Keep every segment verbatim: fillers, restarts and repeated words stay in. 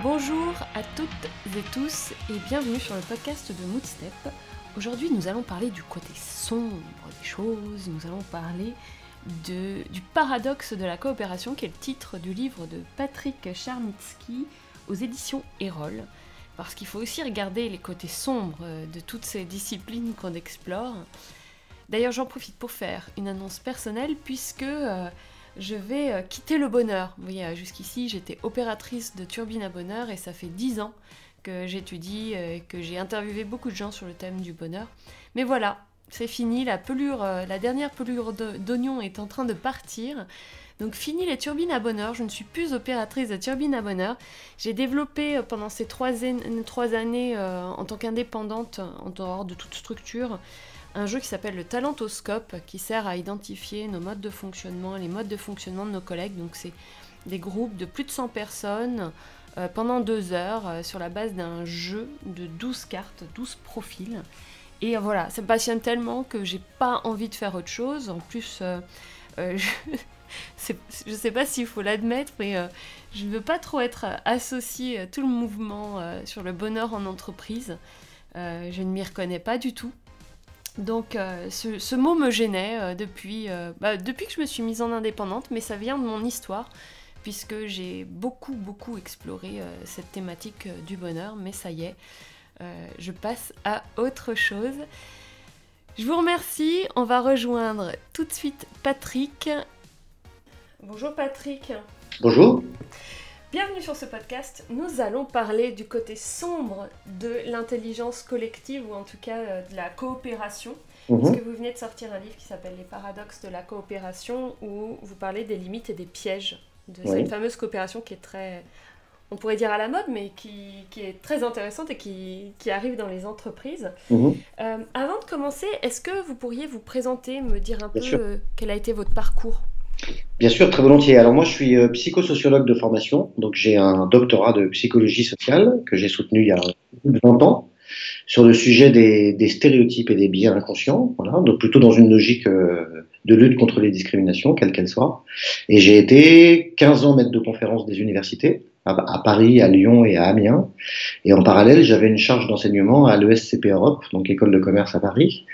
Bonjour à toutes et tous et bienvenue sur le podcast de Moodstep. Aujourd'hui nous allons parler du côté sombre des choses, nous allons parler de, du paradoxe de la coopération qui est le titre du livre de Patrick Charnitsky aux éditions Erol. Parce qu'il faut aussi regarder les côtés sombres de toutes ces disciplines qu'on explore. D'ailleurs j'en profite pour faire une annonce personnelle puisque... Euh, je vais euh, quitter le bonheur. Vous voyez, euh, jusqu'ici, j'étais opératrice de turbine à bonheur et ça fait dix ans que j'étudie et euh, que j'ai interviewé beaucoup de gens sur le thème du bonheur. Mais voilà, c'est fini, la pelure, euh, la dernière pelure de, d'oignon est en train de partir. Donc fini les turbines à bonheur, je ne suis plus opératrice de turbine à bonheur. J'ai développé euh, pendant ces trois, an- trois années euh, en tant qu'indépendante, en dehors de toute structure, un jeu qui s'appelle le Talentoscope, qui sert à identifier nos modes de fonctionnement, les modes de fonctionnement de nos collègues. Donc c'est des groupes de plus de cent personnes euh, pendant deux heures euh, sur la base d'un jeu de douze cartes, douze profils. Et euh, voilà, ça me passionne tellement que j'ai pas envie de faire autre chose. En plus, euh, euh, je... C'est, je sais pas s'il faut l'admettre, mais euh, je ne veux pas trop être associée à tout le mouvement euh, sur le bonheur en entreprise. Euh, je ne m'y reconnais pas du tout. Donc euh, ce, ce mot me gênait euh, depuis, euh, bah, depuis que je me suis mise en indépendante, mais ça vient de mon histoire, puisque j'ai beaucoup beaucoup exploré euh, cette thématique euh, du bonheur, mais ça y est, euh, je passe à autre chose. Je vous remercie, on va rejoindre tout de suite Patrick. Bonjour Patrick. Bonjour. Bienvenue sur ce podcast. Nous allons parler du côté sombre de l'intelligence collective, ou en tout cas euh, de la coopération. Mmh. Parce que vous venez de sortir un livre qui s'appelle Les paradoxes de la coopération, où vous parlez des limites et des pièges de oui. cette fameuse coopération qui est très, on pourrait dire à la mode, mais qui, qui est très intéressante et qui, qui arrive dans les entreprises. Mmh. Euh, avant de commencer, est-ce que vous pourriez vous présenter, me dire un Bien peu euh, quel a été votre parcours ? Bien sûr, très volontiers. Alors moi, je suis euh, psychosociologue de formation, donc j'ai un doctorat de psychologie sociale que j'ai soutenu il y a vingt ans sur le sujet des, des stéréotypes et des biais inconscients, voilà, donc plutôt dans une logique euh, de lutte contre les discriminations, quelles qu'elles soient. Et j'ai été quinze ans maître de conférence des universités, à, à Paris, à Lyon et à Amiens. Et en parallèle, j'avais une charge d'enseignement à l'E S C P Europe, donc école de commerce à Paris,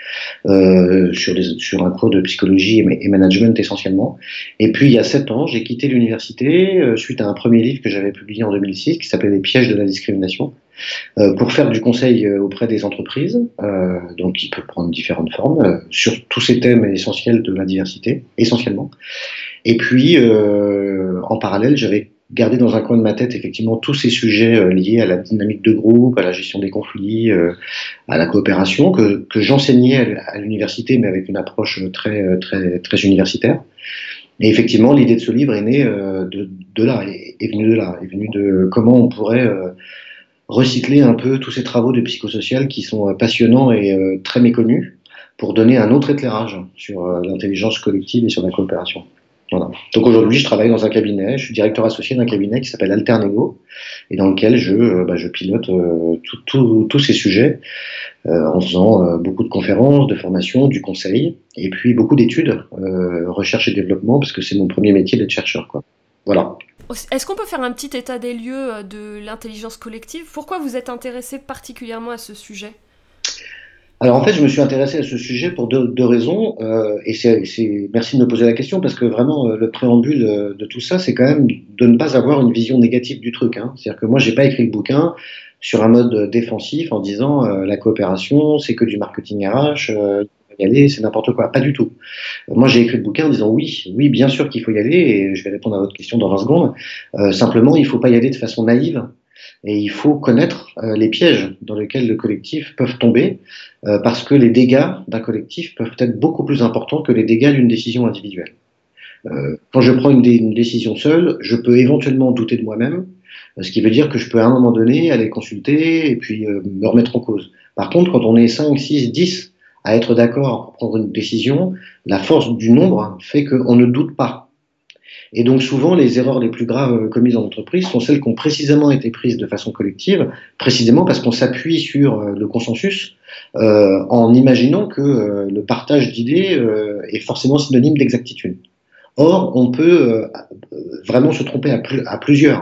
euh, sur, les, sur un cours de psychologie et, et management essentiellement. Et puis, il y a sept ans, j'ai quitté l'université euh, suite à un premier livre que j'avais publié en deux mille six qui s'appelait Les pièges de la discrimination, euh, pour faire du conseil euh, auprès des entreprises, euh, donc qui peut prendre différentes formes, euh, sur tous ces thèmes essentiels de la diversité, essentiellement. Et puis, euh, en parallèle, j'avais gardé dans un coin de ma tête effectivement tous ces sujets euh, liés à la dynamique de groupe, à la gestion des conflits, euh, à la coopération, que, que j'enseignais à, à l'université, mais avec une approche très, très, très universitaire. Et effectivement, l'idée de ce livre est née euh, de, de là, est, est venue de là, est venue de comment on pourrait euh, recycler un peu tous ces travaux de psychosocial qui sont euh, passionnants et euh, très méconnus pour donner un autre éclairage sur euh, l'intelligence collective et sur la coopération. Voilà. Donc aujourd'hui, je travaille dans un cabinet, je suis directeur associé d'un cabinet qui s'appelle Alternego, et dans lequel je, euh, bah, je pilote euh, tous ces sujets euh, en faisant euh, beaucoup de conférences, de formations, du conseil, et puis beaucoup d'études, euh, recherche et développement, parce que c'est mon premier métier d'être chercheur, quoi. Voilà. Est-ce qu'on peut faire un petit état des lieux de l'intelligence collective ? Pourquoi vous êtes intéressé particulièrement à ce sujet ? Alors en fait, je me suis intéressé à ce sujet pour deux, deux raisons, euh, et c'est, c'est, merci de me poser la question, parce que vraiment euh, le préambule euh, de tout ça, c'est quand même de ne pas avoir une vision négative du truc, hein. C'est-à-dire que moi, j'ai pas écrit le bouquin sur un mode défensif en disant euh, la coopération, c'est que du marketing R H, euh, y aller, c'est n'importe quoi, pas du tout. Euh, moi, j'ai écrit le bouquin en disant oui, oui, bien sûr qu'il faut y aller, et je vais répondre à votre question dans vingt secondes. Euh, simplement, il faut pas y aller de façon naïve. Et il faut connaître euh, les pièges dans lesquels le collectif peuvent tomber, euh, parce que les dégâts d'un collectif peuvent être beaucoup plus importants que les dégâts d'une décision individuelle. Euh, quand je prends une, dé- une décision seule, je peux éventuellement douter de moi-même, euh, ce qui veut dire que je peux à un moment donné aller consulter et puis euh, me remettre en cause. Par contre, quand on est cinq, six, dix à être d'accord pour prendre une décision, la force du nombre fait qu'on ne doute pas. Et donc souvent, les erreurs les plus graves commises en entreprise sont celles qui ont précisément été prises de façon collective, précisément parce qu'on s'appuie sur le consensus euh, en imaginant que euh, le partage d'idées euh, est forcément synonyme d'exactitude. Or, on peut euh, vraiment se tromper à, plus, à plusieurs.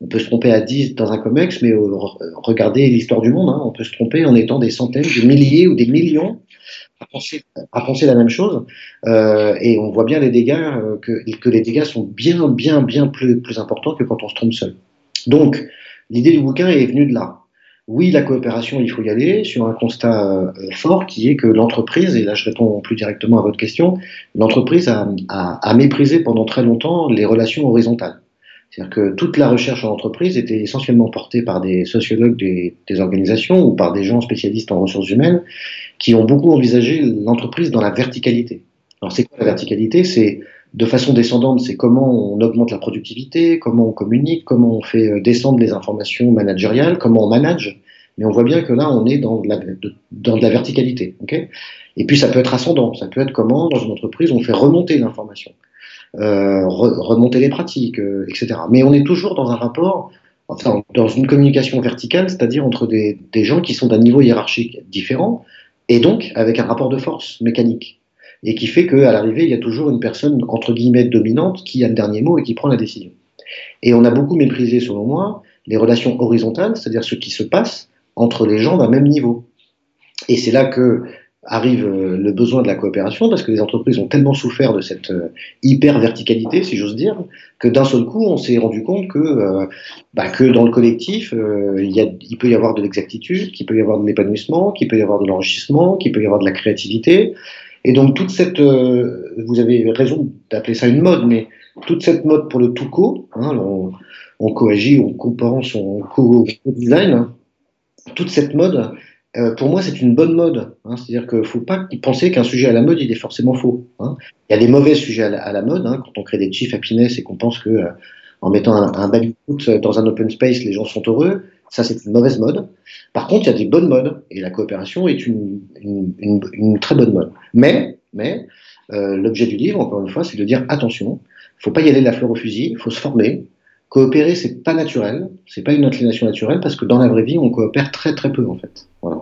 On peut se tromper à dix dans un comex, mais euh, regardez l'histoire du monde, hein, on peut se tromper en étant des centaines, des milliers ou des millions à penser, à penser la même chose. Euh, et on voit bien les dégâts, euh, que, que les dégâts sont bien, bien, bien plus, plus importants que quand on se trompe seul. Donc, l'idée du bouquin est venue de là. Oui, la coopération, il faut y aller sur un constat euh, fort qui est que l'entreprise, et là je réponds plus directement à votre question, l'entreprise a, a, a méprisé pendant très longtemps les relations horizontales. C'est-à-dire que toute la recherche en entreprise était essentiellement portée par des sociologues des, des organisations ou par des gens spécialistes en ressources humaines qui ont beaucoup envisagé l'entreprise dans la verticalité. Alors c'est quoi la verticalité? C'est de façon descendante, c'est comment on augmente la productivité, comment on communique, comment on fait descendre les informations managériales, comment on manage. Mais on voit bien que là, on est dans de la, de, dans de la verticalité. Okay, et puis ça peut être ascendant, ça peut être comment dans une entreprise on fait remonter l'information. Euh, re, remonter les pratiques, euh, et cetera. Mais on est toujours dans un rapport, enfin, dans une communication verticale, c'est-à-dire entre des, des gens qui sont d'un niveau hiérarchique différent, et donc avec un rapport de force mécanique, et qui fait qu'à l'arrivée, il y a toujours une personne, entre guillemets, dominante, qui a le dernier mot et qui prend la décision. Et on a beaucoup méprisé, selon moi, les relations horizontales, c'est-à-dire ce qui se passe entre les gens d'un même niveau. Et c'est là que arrive le besoin de la coopération, parce que les entreprises ont tellement souffert de cette euh, hyper-verticalité, si j'ose dire, que d'un seul coup, on s'est rendu compte que, euh, bah, que dans le collectif, euh, il, y a, il peut y avoir de l'exactitude, qu'il peut y avoir de l'épanouissement, qu'il peut y avoir de l'enrichissement, qu'il peut y avoir de la créativité. Et donc, toute cette, euh, vous avez raison d'appeler ça une mode, mais toute cette mode pour le tout co, hein, on, on coagit, on compense, on co-design, hein, toute cette mode, Euh, pour moi, c'est une bonne mode. Hein, c'est-à-dire qu'il ne faut pas penser qu'un sujet à la mode, il est forcément faux. Hein. Il y a des mauvais sujets à la, à la mode. Hein, quand on crée des chief happiness et qu'on pense que euh, en mettant un, un baby-foot dans un open space, les gens sont heureux, ça, c'est une mauvaise mode. Par contre, il y a des bonnes modes. Et la coopération est une, une, une, une très bonne mode. Mais, mais euh, l'objet du livre, encore une fois, c'est de dire attention, il ne faut pas y aller de la fleur au fusil, il faut se former. Coopérer, c'est pas naturel, c'est pas une inclination naturelle, parce que dans la vraie vie, on coopère très très peu en fait. Voilà.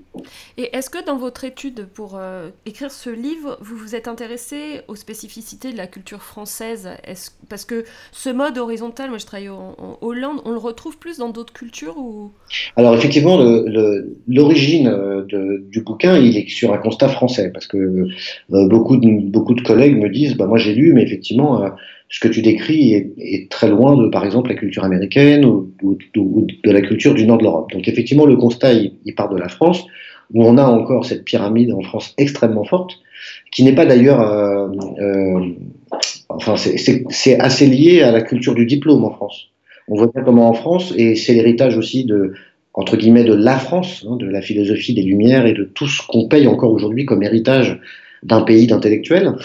Et est-ce que dans votre étude pour euh, écrire ce livre, vous vous êtes intéressé aux spécificités de la culture française? Est-ce, parce que ce mode horizontal, moi je travaille en, en Hollande, on le retrouve plus dans d'autres cultures ou... Alors effectivement, le, le, l'origine de, du bouquin, il est sur un constat français, parce que euh, beaucoup, de, beaucoup de collègues me disent, bah, moi j'ai lu, mais effectivement, euh, ce que tu décris est, est très loin de, par exemple, la culture américaine ou, ou, ou de la culture du nord de l'Europe. Donc effectivement, le constat, il, il part de la France, où on a encore cette pyramide en France extrêmement forte, qui n'est pas d'ailleurs... Euh, euh, enfin, c'est, c'est, c'est assez lié à la culture du diplôme en France. On voit bien comment en France, et c'est l'héritage aussi de, entre guillemets, de la France, hein, de la philosophie des Lumières et de tout ce qu'on paye encore aujourd'hui comme héritage d'un pays d'intellectuels,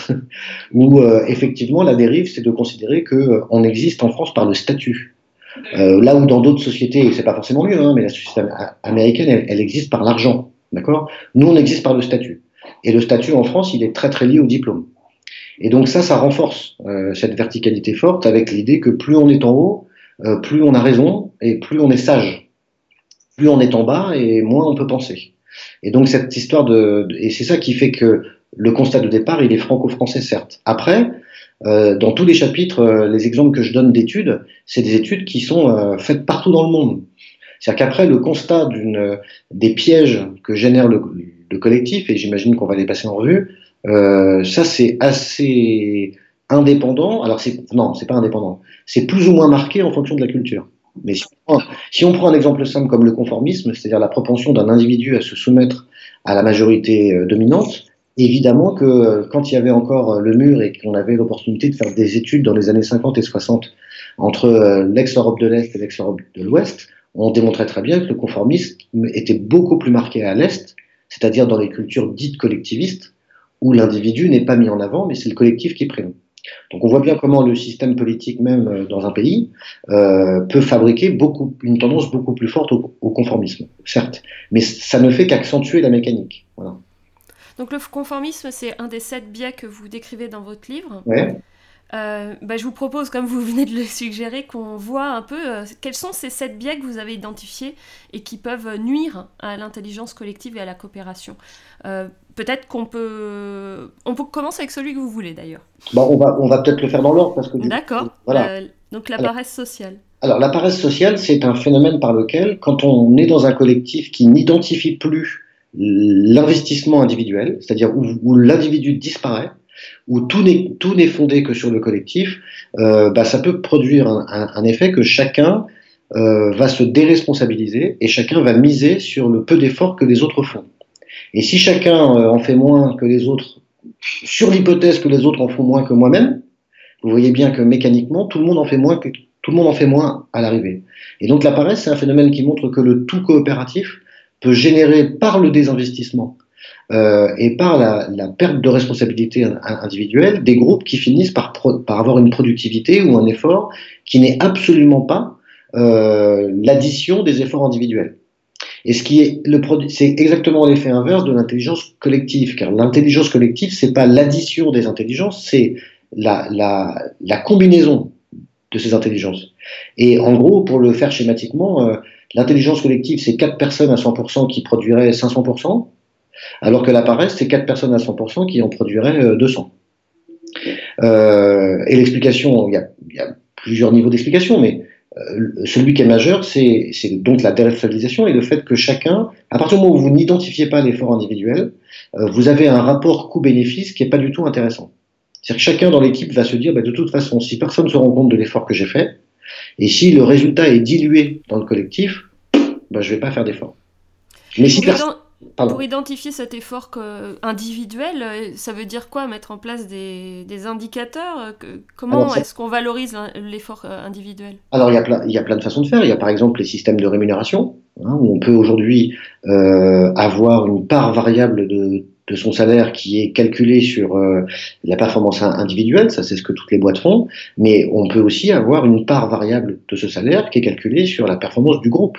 où euh, effectivement la dérive, c'est de considérer qu'on euh, existe en France par le statut. Euh, là où dans d'autres sociétés, et c'est pas forcément mieux, hein, mais la société américaine, elle, elle existe par l'argent, d'accord? Nous, on existe par le statut. Et le statut en France, il est très très lié au diplôme. Et donc ça, ça renforce euh, cette verticalité forte avec l'idée que plus on est en haut, euh, plus on a raison et plus on est sage. Plus on est en bas et moins on peut penser. Et donc cette histoire de, de et c'est ça qui fait que le constat de départ, il est franco-français certes. Après, euh, dans tous les chapitres, euh, les exemples que je donne d'études, c'est des études qui sont euh, faites partout dans le monde. C'est-à-dire qu'après le constat d'une des pièges que génère le, le collectif, et j'imagine qu'on va les passer en revue, euh, ça c'est assez indépendant. Alors c'est non, c'est pas indépendant. C'est plus ou moins marqué en fonction de la culture. Mais si on, prend, si on prend un exemple simple comme le conformisme, c'est-à-dire la propension d'un individu à se soumettre à la majorité euh, dominante, évidemment que euh, quand il y avait encore le mur et qu'on avait l'opportunité de faire des études dans les années cinquante et soixante entre euh, l'ex-Europe de l'Est et l'ex-Europe de l'Ouest, on démontrait très bien que le conformisme était beaucoup plus marqué à l'Est, c'est-à-dire dans les cultures dites collectivistes, où l'individu n'est pas mis en avant, mais c'est le collectif qui prévaut. Donc on voit bien comment le système politique même dans un pays euh, peut fabriquer beaucoup, une tendance beaucoup plus forte au, au conformisme, certes, mais ça ne fait qu'accentuer la mécanique. Voilà. Donc le conformisme, c'est un des sept biais que vous décrivez dans votre livre. Ouais. Euh, bah, je vous propose, comme vous venez de le suggérer, qu'on voit un peu euh, quels sont ces sept biais que vous avez identifiés et qui peuvent nuire à l'intelligence collective et à la coopération. Euh, peut-être qu'on peut... On peut commencer avec celui que vous voulez, d'ailleurs. Bon, on va, on va peut-être le faire dans l'ordre, parce que du D'accord. coup, voilà. Euh, donc la paresse sociale. Alors, la paresse sociale, c'est un phénomène par lequel, quand on est dans un collectif qui n'identifie plus l'investissement individuel, c'est-à-dire où, où l'individu disparaît, où tout n'est tout n'est fondé que sur le collectif, euh, bah, ça peut produire un, un, un effet que chacun euh, va se déresponsabiliser et chacun va miser sur le peu d'efforts que les autres font. Et si chacun euh, en fait moins que les autres, sur l'hypothèse que les autres en font moins que moi-même, vous voyez bien que mécaniquement, tout le monde en fait moins que tout le monde en fait moins à l'arrivée. Et donc la paresse, c'est un phénomène qui montre que le tout coopératif peut générer par le désinvestissement euh, et par la, la perte de responsabilité individuelle des groupes qui finissent par, pro, par avoir une productivité ou un effort qui n'est absolument pas euh, l'addition des efforts individuels. Et ce qui est le produit, c'est exactement l'effet inverse de l'intelligence collective, car l'intelligence collective, c'est pas l'addition des intelligences, c'est la, la, la combinaison de ces intelligences. Et en gros, pour le faire schématiquement, euh, l'intelligence collective, c'est quatre personnes à cent pour cent qui produiraient cinq cents pour cent, alors que la paresse, c'est quatre personnes à cent pour cent qui en produiraient euh, deux cents. Euh, et l'explication, il y a, il y a plusieurs niveaux d'explication, mais euh, celui qui est majeur, c'est, c'est donc la déresponsabilisation et le fait que chacun, à partir du moment où vous n'identifiez pas l'effort individuel, euh, vous avez un rapport coût-bénéfice qui n'est pas du tout intéressant. C'est-à-dire que chacun dans l'équipe va se dire, bah, de toute façon, si personne ne se rend compte de l'effort que j'ai fait, et si le résultat est dilué dans le collectif, bah, je ne vais pas faire d'effort. Mais si personne... Pardon. Pour identifier cet effort que, individuel, ça veut dire quoi? Mettre en place des, des indicateurs? que, Comment alors, est-ce qu'on valorise l'effort individuel? Alors, il y, a plein, il y a plein de façons de faire. Il y a par exemple les systèmes de rémunération, hein, où on peut aujourd'hui euh, avoir une part variable de, de son salaire qui est calculée sur euh, la performance individuelle, ça c'est ce que toutes les boîtes font, mais on peut aussi avoir une part variable de ce salaire qui est calculée sur la performance du groupe.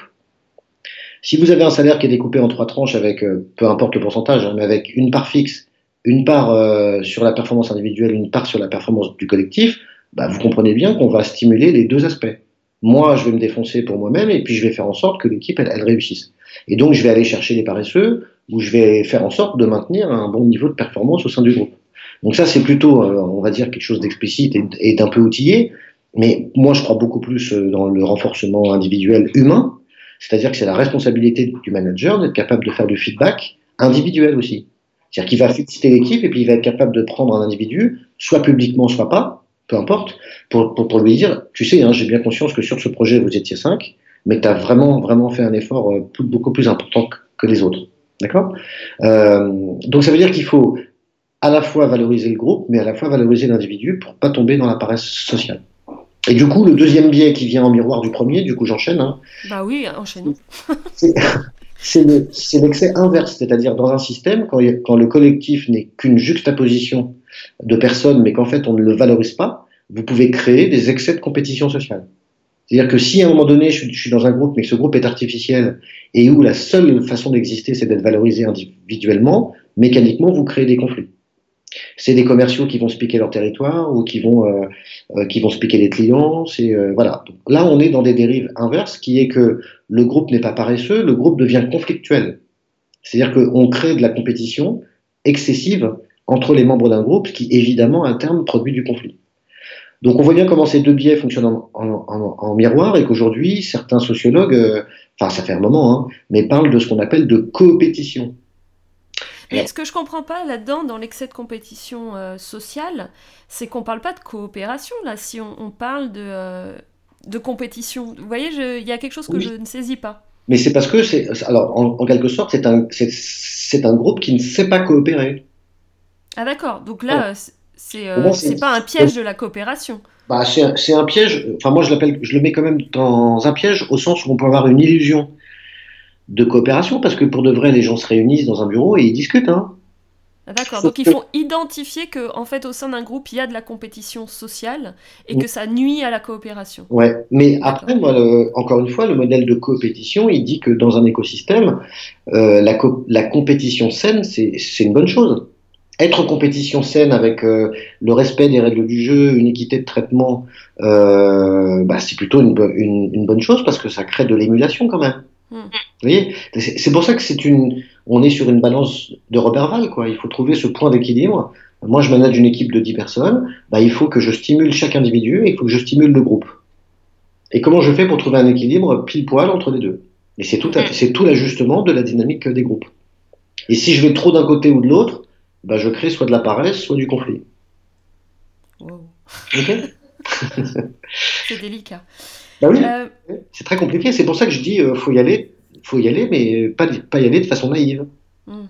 Si vous avez un salaire qui est découpé en trois tranches avec, euh, peu importe le pourcentage, hein, mais avec une part fixe, une part euh, sur la performance individuelle, une part sur la performance du collectif, bah, vous comprenez bien qu'on va stimuler les deux aspects. Moi, je vais me défoncer pour moi-même et puis je vais faire en sorte que l'équipe, elle, elle réussisse. Et donc, je vais aller chercher les paresseux ou je vais faire en sorte de maintenir un bon niveau de performance au sein du groupe. Donc ça, c'est plutôt, euh, on va dire, quelque chose d'explicite et, et d'un peu outillé. Mais moi, je crois beaucoup plus dans le renforcement individuel humain. C'est-à-dire que c'est la responsabilité du manager d'être capable de faire du feedback individuel aussi. C'est-à-dire qu'il va féliciter l'équipe et puis il va être capable de prendre un individu, soit publiquement, soit pas, peu importe, pour, pour, pour lui dire, tu sais, hein, j'ai bien conscience que sur ce projet, vous étiez cinq, mais que tu as vraiment, vraiment fait un effort euh, beaucoup plus important que, que les autres. D'accord euh, Donc ça veut dire qu'il faut à la fois valoriser le groupe, mais à la fois valoriser l'individu pour pas tomber dans la paresse sociale. Et du coup, le deuxième biais qui vient en miroir du premier, du coup j'enchaîne. Hein, bah oui, enchaînons. c'est, c'est, le, c'est l'excès inverse, c'est-à-dire dans un système, quand, il, quand le collectif n'est qu'une juxtaposition de personnes, mais qu'en fait on ne le valorise pas, vous pouvez créer des excès de compétition sociale. C'est-à-dire que si à un moment donné je suis, je suis dans un groupe, mais que ce groupe est artificiel, et où la seule façon d'exister c'est d'être valorisé individuellement, mécaniquement vous créez des conflits. C'est des commerciaux qui vont se piquer leur territoire ou qui vont, euh, euh, qui vont se piquer les clients. C'est, euh, voilà. Donc, là, on est dans des dérives inverses, qui est que le groupe n'est pas paresseux, le groupe devient conflictuel. C'est-à-dire qu'on crée de la compétition excessive entre les membres d'un groupe, qui évidemment, à terme, produit du conflit. Donc on voit bien comment ces deux biais fonctionnent en, en, en, en miroir et qu'aujourd'hui, certains sociologues, euh, enfin ça fait un moment, hein, mais parlent de ce qu'on appelle de coopétition. Mais ce que je comprends pas là-dedans, dans l'excès de compétition euh, sociale, c'est qu'on parle pas de coopération, là, si on, on parle de, euh, de compétition. Vous voyez, il y a quelque chose que oui. je ne saisis pas. Mais c'est parce que, c'est, alors, en, en quelque sorte, c'est un, c'est, c'est un groupe qui ne sait pas coopérer. Ah d'accord, donc là, ouais. c'est, euh, bon, c'est, c'est pas un piège de la coopération. Bah, c'est, un, c'est un piège, enfin moi je l'appelle, je le mets quand même dans un piège, au sens où on peut avoir une illusion de coopération, parce que pour de vrai, les gens se réunissent dans un bureau et ils discutent. Hein. Ah, d'accord, donc il faut identifier qu'en fait, au sein d'un groupe, il y a de la compétition sociale et que ça nuit à la coopération. Ouais, mais après, moi, le, encore une fois, le modèle de coopétition, il dit que dans un écosystème, euh, la, co- la compétition saine, c'est, c'est une bonne chose. Être en compétition saine avec euh, le respect des règles du jeu, une équité de traitement, euh, bah, c'est plutôt une, une, une bonne chose parce que ça crée de l'émulation quand même. Mmh. Vous voyez, c'est, c'est pour ça que c'est une, on est sur une balance de Roberval, quoi. Il faut trouver ce point d'équilibre. Moi, je manage une équipe de dix personnes. Bah, il faut que je stimule chaque individu et il faut que je stimule le groupe. Et comment je fais pour trouver un équilibre pile poil entre les deux? Et c'est tout, à- c'est tout l'ajustement de la dynamique des groupes. Et si je vais trop d'un côté ou de l'autre, bah, je crée soit de la paresse, soit du conflit. Wow. Ok. C'est délicat. Bah oui, Euh, c'est très compliqué. C'est pour ça que je dis, euh, faut y aller, faut y aller, mais pas, pas y aller de façon naïve. hmm.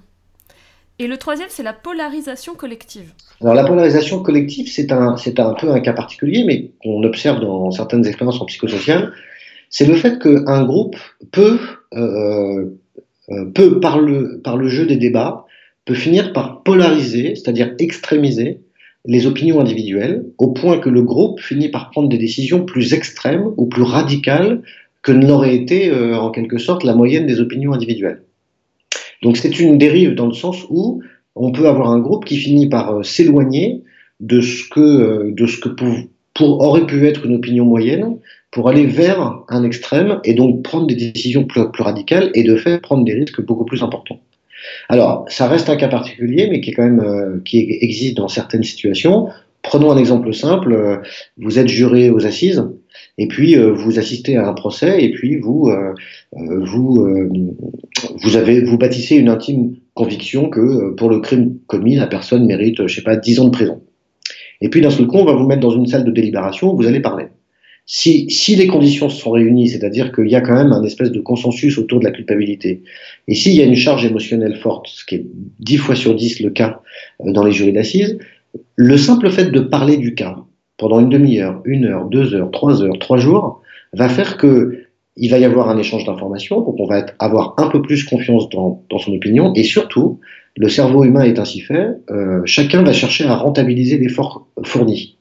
Et le troisième, c'est la polarisation collective. Alors la polarisation collective, c'est un, c'est un peu un cas particulier, mais qu'on observe dans certaines expériences en psychosocial. C'est le fait qu'un groupe peut, euh, euh, peut par le, par le jeu des débats, peut finir par polariser, c'est-à-dire extrémiser les opinions individuelles, au point que le groupe finit par prendre des décisions plus extrêmes ou plus radicales que ne l'aurait été, euh, en quelque sorte, la moyenne des opinions individuelles. Donc c'est une dérive dans le sens où on peut avoir un groupe qui finit par euh, s'éloigner de ce que, euh, de ce que pour, pour, aurait pu être une opinion moyenne pour aller vers un extrême et donc prendre des décisions plus, plus radicales et de fait prendre des risques beaucoup plus importants. Alors, ça reste un cas particulier, mais qui est quand même euh, qui existe dans certaines situations. Prenons un exemple simple. euh, Vous êtes juré aux assises, et puis euh, vous assistez à un procès, et puis vous euh, euh, vous euh, vous avez vous bâtissez une intime conviction que euh, pour le crime commis, la personne mérite, je sais pas, dix ans de prison. Et puis d'un seul coup, on va vous mettre dans une salle de délibération où vous allez parler. Si, si les conditions se sont réunies, c'est-à-dire qu'il y a quand même un espèce de consensus autour de la culpabilité, et s'il y a une charge émotionnelle forte, ce qui est dix fois sur dix le cas euh, dans les jurys d'assises, le simple fait de parler du cas pendant une demi-heure, une heure, deux heures, trois heures, trois jours, va faire que il va y avoir un échange d'informations, donc on va être- avoir un peu plus confiance dans, dans son opinion, et surtout, le cerveau humain est ainsi fait, euh, chacun va chercher à rentabiliser l'effort fourni.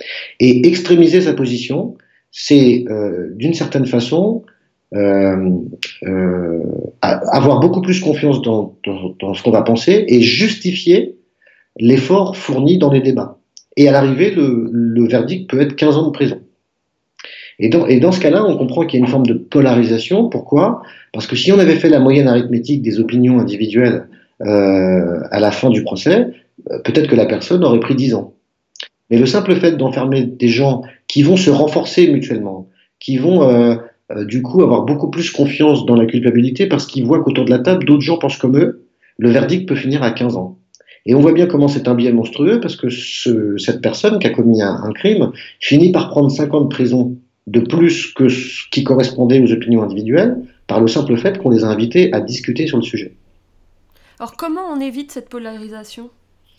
Et extrémiser sa position, c'est euh, d'une certaine façon euh, euh, avoir beaucoup plus confiance dans, dans, dans ce qu'on va penser et justifier l'effort fourni dans les débats. Et à l'arrivée, le, le verdict peut être quinze ans de prison. Et dans, et dans ce cas-là, on comprend qu'il y a une forme de polarisation. Pourquoi? Parce que si on avait fait la moyenne arithmétique des opinions individuelles euh, à la fin du procès, euh, peut-être que la personne aurait pris dix ans. Mais le simple fait d'enfermer des gens qui vont se renforcer mutuellement, qui vont euh, euh, du coup avoir beaucoup plus confiance dans la culpabilité parce qu'ils voient qu'autour de la table, d'autres gens pensent comme eux, le verdict peut finir à quinze ans. Et on voit bien comment c'est un biais monstrueux parce que ce, cette personne qui a commis un, un crime finit par prendre cinq ans de prison de plus que ce qui correspondait aux opinions individuelles par le simple fait qu'on les a invités à discuter sur le sujet. Alors comment on évite cette polarisation?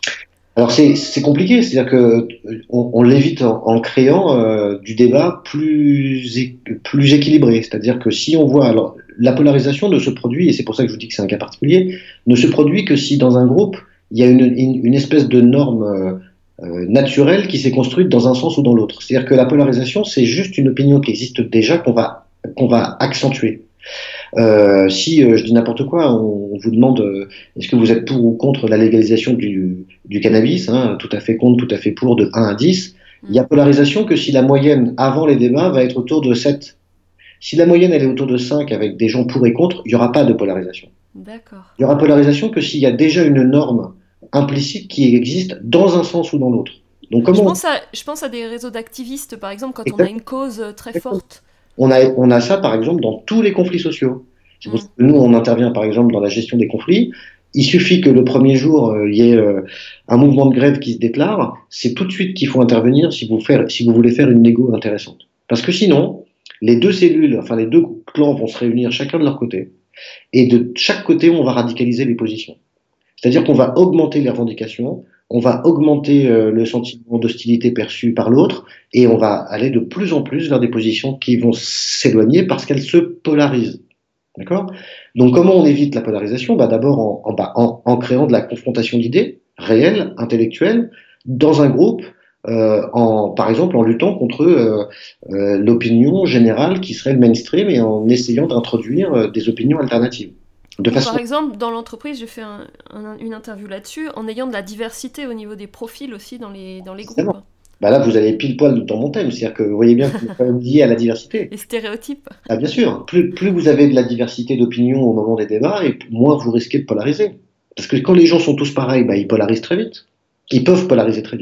Alors c'est c'est compliqué, c'est-à-dire que on, on l'évite en, en créant euh, du débat plus é- plus équilibré. C'est-à-dire que si on voit alors la polarisation ne se produit et c'est pour ça que je vous dis que c'est un cas particulier, ne se produit que si dans un groupe il y a une une, une espèce de norme euh, euh, naturelle qui s'est construite dans un sens ou dans l'autre. C'est-à-dire que la polarisation c'est juste une opinion qui existe déjà qu'on va qu'on va accentuer. Euh, si euh, je dis n'importe quoi, on, on vous demande euh, est-ce que vous êtes pour ou contre la légalisation du, du cannabis, hein, tout à fait contre, tout à fait pour, de un à dix. Il y a polarisation que si la moyenne avant les débats va être autour de sept. Si la moyenne elle est autour de cinq avec des gens pour et contre, il n'y aura pas de polarisation. D'accord. Il y aura polarisation que s'il y a déjà une norme implicite qui existe dans un sens ou dans l'autre. Donc Je comment pense à, je pense à des réseaux d'activistes, par exemple, quand on a on... une cause très forte. On a, on a ça, par exemple, dans tous les conflits sociaux. C'est pour Mm. ça que nous, on intervient, par exemple, dans la gestion des conflits. Il suffit que le premier jour, euh, il y ait euh, un mouvement de grève qui se déclare. C'est tout de suite qu'il faut intervenir si vous, faire, si vous voulez faire une négo intéressante. Parce que sinon, les deux cellules, enfin les deux clans vont se réunir chacun de leur côté. Et de chaque côté, on va radicaliser les positions. C'est-à-dire qu'on va augmenter les revendications, on va augmenter euh, le sentiment d'hostilité perçu par l'autre, et on va aller de plus en plus vers des positions qui vont s'éloigner parce qu'elles se polarisent. D'accord? Donc comment on évite la polarisation? Bah, d'abord en, en, bah, en, en créant de la confrontation d'idées réelles, intellectuelles, dans un groupe, euh, en, par exemple en luttant contre euh, euh, l'opinion générale qui serait le mainstream et en essayant d'introduire euh, des opinions alternatives. De Ou façon par exemple, dans l'entreprise, j'ai fait un- un- une interview là-dessus, en ayant de la diversité au niveau des profils aussi dans les, dans les groupes. bah là, vous allez pile poil dans mon thème, c'est-à-dire que vous voyez bien qu'on est quand même lié à la diversité. Les stéréotypes. Ah, bien sûr, plus, plus vous avez de la diversité d'opinions au moment des débats, et moins vous risquez de polariser. Parce que quand les gens sont tous pareils, bah, ils polarisent très vite. Ils peuvent polariser très vite, pardon.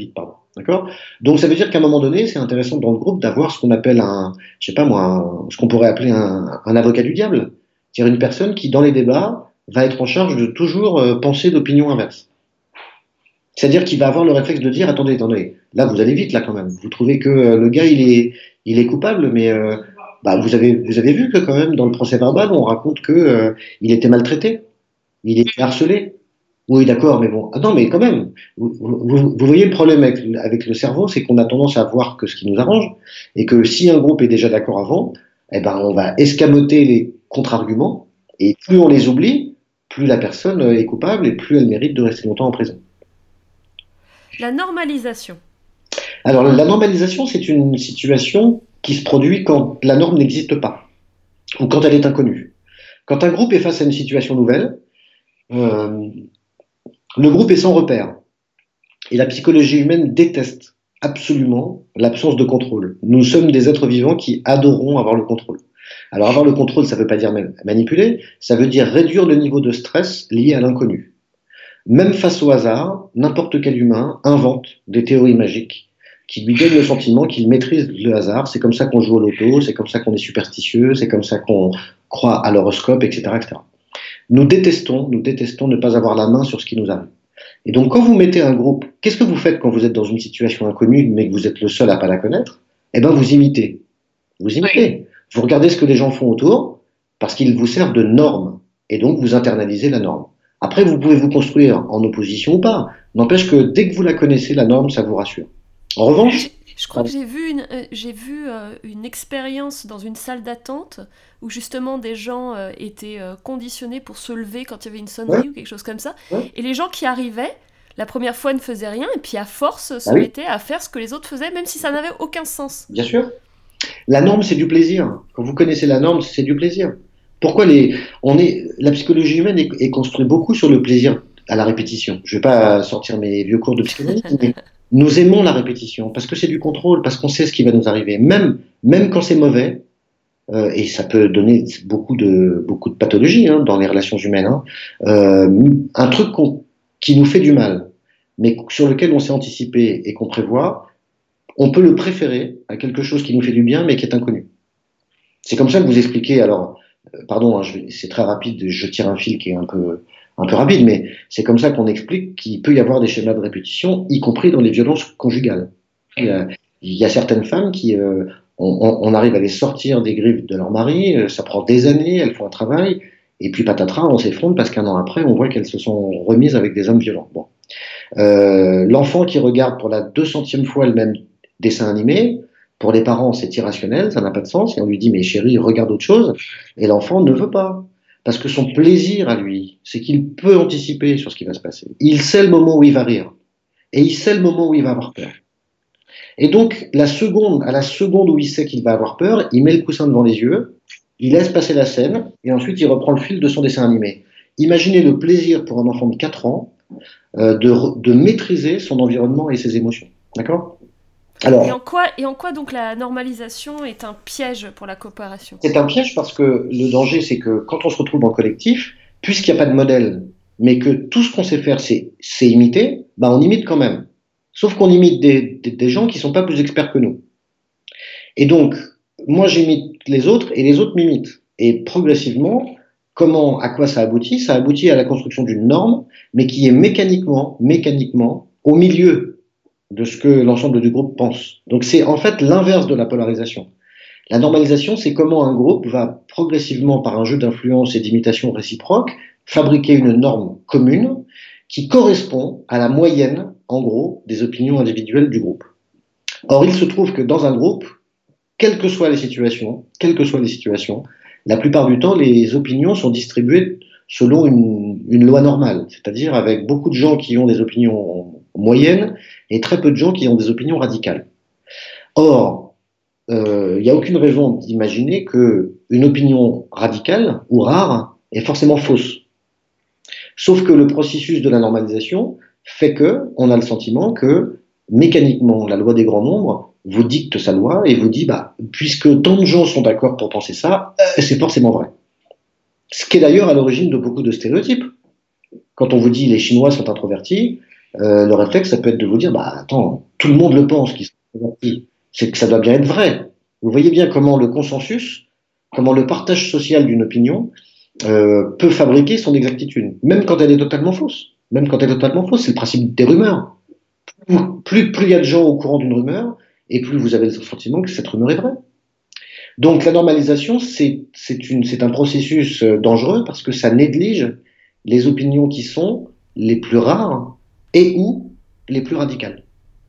D'accord? Donc ça veut dire qu'à un moment donné, c'est intéressant dans le groupe d'avoir ce qu'on appelle un, je sais pas moi, un- ce qu'on pourrait appeler un, un avocat du diable. C'est-à-dire une personne qui, dans les débats, va être en charge de toujours euh, penser d'opinion inverse. C'est-à-dire qu'il va avoir le réflexe de dire, attendez, attendez, là vous allez vite là quand même. Vous trouvez que euh, le gars il est, il est coupable, mais euh, bah, vous avez, vous avez vu que quand même dans le procès verbal, on raconte que euh, il était maltraité, il était harcelé. Oui, d'accord, mais bon. Ah non, mais quand même, vous, vous- vous voyez le problème avec, avec le cerveau, c'est qu'on a tendance à voir que ce qui nous arrange, et que si un groupe est déjà d'accord avant, eh ben, on va escamoter les contre-arguments, et plus on les oublie, plus la personne est coupable, et plus elle mérite de rester longtemps en prison. La normalisation. Alors, la normalisation, c'est une situation qui se produit quand la norme n'existe pas, ou quand elle est inconnue. Quand un groupe est face à une situation nouvelle, euh, le groupe est sans repère. Et la psychologie humaine déteste absolument l'absence de contrôle. Nous sommes des êtres vivants qui adorons avoir le contrôle. Alors avoir le contrôle, ça ne veut pas dire manipuler, ça veut dire réduire le niveau de stress lié à l'inconnu. Même face au hasard, n'importe quel humain invente des théories magiques qui lui donnent le sentiment qu'il maîtrise le hasard. C'est comme ça qu'on joue au loto, c'est comme ça qu'on est superstitieux, c'est comme ça qu'on croit à l'horoscope, et cetera, et cetera. Nous détestons, nous détestons ne pas avoir la main sur ce qui nous arrive. Et donc, quand vous mettez un groupe, qu'est-ce que vous faites quand vous êtes dans une situation inconnue, mais que vous êtes le seul à ne pas la connaître? Eh bien, vous imitez. Vous imitez. Vous regardez ce que les gens font autour, parce qu'ils vous servent de norme. Et donc, vous internalisez la norme. Après, vous pouvez vous construire en opposition ou pas. N'empêche que dès que vous la connaissez, la norme, ça vous rassure. En revanche, Je crois que j'ai vu une, euh, j'ai vu euh, une expérience dans une salle d'attente où justement des gens euh, étaient euh, conditionnés pour se lever quand il y avait une ouais, sonnerie ou quelque chose comme ça. ouais, Et les gens qui arrivaient, la première fois ne faisaient rien et puis à force se bah oui, mettaient à faire ce que les autres faisaient, même si ça n'avait aucun sens. bien sûr. La norme, c'est du plaisir. Quand vous connaissez la norme, c'est du plaisir. Pourquoi les, on est, la psychologie humaine est, est construite beaucoup sur le plaisir à la répétition. Je ne vais pas sortir mes vieux cours de psychologie, mais nous aimons la répétition parce que c'est du contrôle, parce qu'on sait ce qui va nous arriver, même, même quand c'est mauvais. Euh, et ça peut donner beaucoup de, beaucoup de pathologies hein, dans les relations humaines. Hein. Euh, un truc qu'on- qui nous fait du mal, mais sur lequel on s'est anticipé et qu'on prévoit, on peut le préférer à quelque chose qui nous fait du bien, mais qui est inconnu. C'est comme ça que vous expliquez. Alors, euh, pardon, hein, je vais- c'est très rapide, je tire un fil qui est un peu, un peu rapide, mais c'est comme ça qu'on explique qu'il peut y avoir des schémas de répétition, y compris dans les violences conjugales. Il y a, il y a certaines femmes qui, euh, on, on- on arrive à les sortir des griffes de leur mari, euh, ça prend des années, elles font un travail, et puis patatras, on s'effondre parce qu'un an après, on voit qu'elles se sont remises avec des hommes violents. Bon. Euh, l'enfant qui regarde pour la deux centième fois le même dessin animé, pour les parents, c'est irrationnel, ça n'a pas de sens, et on lui dit, mais chérie, regarde autre chose, et l'enfant ne veut pas. Parce que son plaisir à lui, c'est qu'il peut anticiper sur ce qui va se passer. Il sait le moment où il va rire, et il sait le moment où il va avoir peur. Et donc, la seconde, à la seconde où il sait qu'il va avoir peur, il met le coussin devant les yeux, il laisse passer la scène, et ensuite il reprend le fil de son dessin animé. Imaginez le plaisir pour un enfant de quatre ans euh, de, de maîtriser son environnement et ses émotions. D'accord? Et en Alors, quoi, et en quoi donc la normalisation est un piège pour la coopération? c'est un piège parce que le danger, c'est que quand on se retrouve en collectif, puisqu'il n'y a pas de modèle, mais que tout ce qu'on sait faire, c'est c'est imiter, bah on imite quand même. Sauf qu'on imite des, des, des gens qui ne sont pas plus experts que nous. Et donc, moi, j'imite les autres et les autres m'imitent. Et progressivement, comment, à quoi ça aboutit? Ça aboutit à la construction d'une norme, mais qui est mécaniquement, mécaniquement, au milieu de ce que l'ensemble du groupe pense. Donc, c'est en fait l'inverse de la polarisation. La normalisation, c'est comment un groupe va progressivement, par un jeu d'influence et d'imitation réciproque, fabriquer une norme commune qui correspond à la moyenne, en gros, des opinions individuelles du groupe. Or, il se trouve que dans un groupe, quelles que soient les situations, quelles que soient les situations, la plupart du temps, les opinions sont distribuées selon une, une loi normale, c'est-à-dire avec beaucoup de gens qui ont des opinions moyennes et très peu de gens qui ont des opinions radicales. Or, il euh, n'y a aucune raison d'imaginer qu'une opinion radicale ou rare est forcément fausse. Sauf que le processus de la normalisation fait qu'on a le sentiment que mécaniquement, la loi des grands nombres vous dicte sa loi et vous dit, bah, puisque tant de gens sont d'accord pour penser ça, euh, c'est forcément vrai. Ce qui est d'ailleurs à l'origine de beaucoup de stéréotypes. Quand on vous dit les Chinois sont introvertis, euh, le réflexe, ça peut être de vous dire, bah attends, tout le monde le pense, qu'ils sont extravertis. C'est que ça doit bien être vrai. Vous voyez bien comment le consensus, comment le partage social d'une opinion euh, peut fabriquer son exactitude, même quand elle est totalement fausse. Même quand elle est totalement fausse, c'est le principe des rumeurs. Plus plus il y a de gens au courant d'une rumeur, et plus vous avez le sentiment que cette rumeur est vraie. Donc la normalisation, c'est c'est une c'est un processus euh, dangereux parce que ça néglige les opinions qui sont les plus rares et ou les plus radicales.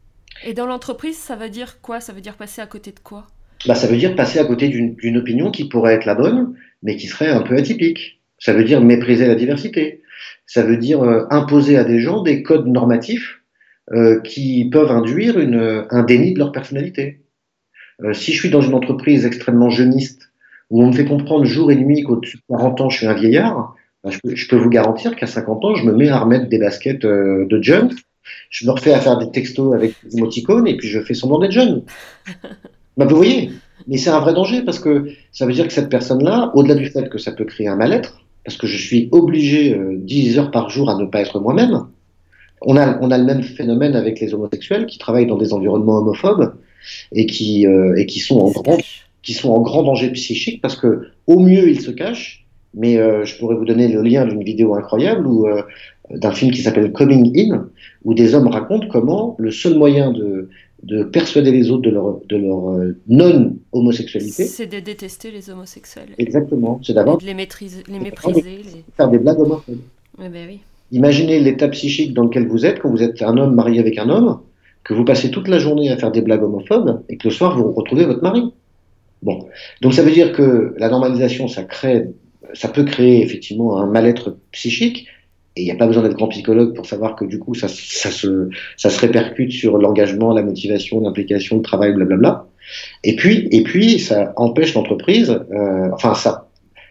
Et dans l'entreprise, ça veut dire quoi? Ça veut dire passer à côté de quoi? Bah, ça veut dire passer à côté d'une d'une opinion qui pourrait être la bonne, mais qui serait un peu atypique. Ça veut dire mépriser la diversité. Ça veut dire euh, imposer à des gens des codes normatifs euh, qui peuvent induire une, un déni de leur personnalité. Euh, si je suis dans une entreprise extrêmement jeuniste, où on me fait comprendre jour et nuit qu'au-dessus de quarante ans, je suis un vieillard, bah, je, peux, je peux vous garantir qu'à cinquante ans, je me mets à remettre des baskets euh, de jeunes, je me refais à faire des textos avec des émoticônes, et puis je fais semblant d'être jeune. Bah, vous voyez, mais c'est un vrai danger, parce que ça veut dire que cette personne-là, au-delà du fait que ça peut créer un mal-être, parce que je suis obligé euh, dix heures par jour à ne pas être moi-même, on a, on a le même phénomène avec les homosexuels qui travaillent dans des environnements homophobes et qui, euh, et qui sont Qui en se grand, cache. qui sont en grand danger psychique parce que au mieux ils se cachent, mais euh, je pourrais vous donner le lien d'une vidéo incroyable ou euh, d'un film qui s'appelle Coming In, où des hommes racontent comment le seul moyen de, de persuader les autres de leur, de leur euh, non-homosexualité, C'est de détester les homosexuels exactement, c'est et d'avoir de les, maîtriser, les c'est d'avoir des- mépriser. Les... faire des blagues homophobes. Eh ben oui. Imaginez l'état psychique dans lequel vous êtes quand vous êtes un homme marié avec un homme, que vous passez toute la journée à faire des blagues homophobes et que le soir vous retrouvez votre mari. Bon, donc ça veut dire que la normalisation, ça crée, ça peut créer effectivement un mal-être psychique, et il n'y a pas besoin d'être grand psychologue pour savoir que du coup, ça, ça, se, ça se répercute sur l'engagement, la motivation, l'implication, le travail, blablabla. Et puis, et puis, ça empêche l'entreprise, euh, enfin, ça,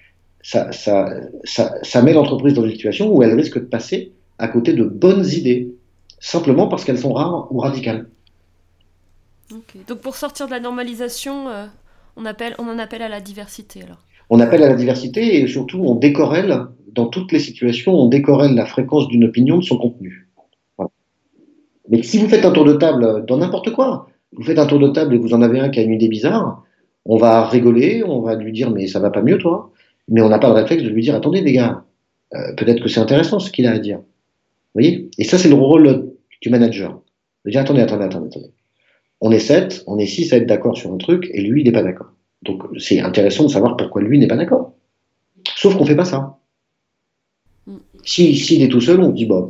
ça, ça, ça, ça met l'entreprise dans une situation où elle risque de passer à côté de bonnes idées, simplement parce qu'elles sont rares ou radicales. Ok. Donc pour sortir de la normalisation, euh, on, appelle, on en appelle à la diversité alors. On appelle à la diversité et surtout on décorrèle, dans toutes les situations, on décorrèle la fréquence d'une opinion de son contenu. Voilà. Mais si vous faites un tour de table dans n'importe quoi, vous faites un tour de table et vous en avez un qui a une idée bizarre, on va rigoler, on va lui dire mais ça va pas mieux toi, mais on n'a pas le réflexe de lui dire attendez les gars, euh, peut-être que c'est intéressant ce qu'il a à dire. Vous voyez? Et ça c'est le rôle du manager. De dire attendez, attendez, attendez, attendez. On est sept, on est six à être d'accord sur un truc et lui il n'est pas d'accord. Donc c'est intéressant de savoir pourquoi lui n'est pas d'accord. Sauf qu'on fait pas ça. Mm. Si, s'il est tout seul, on dit bah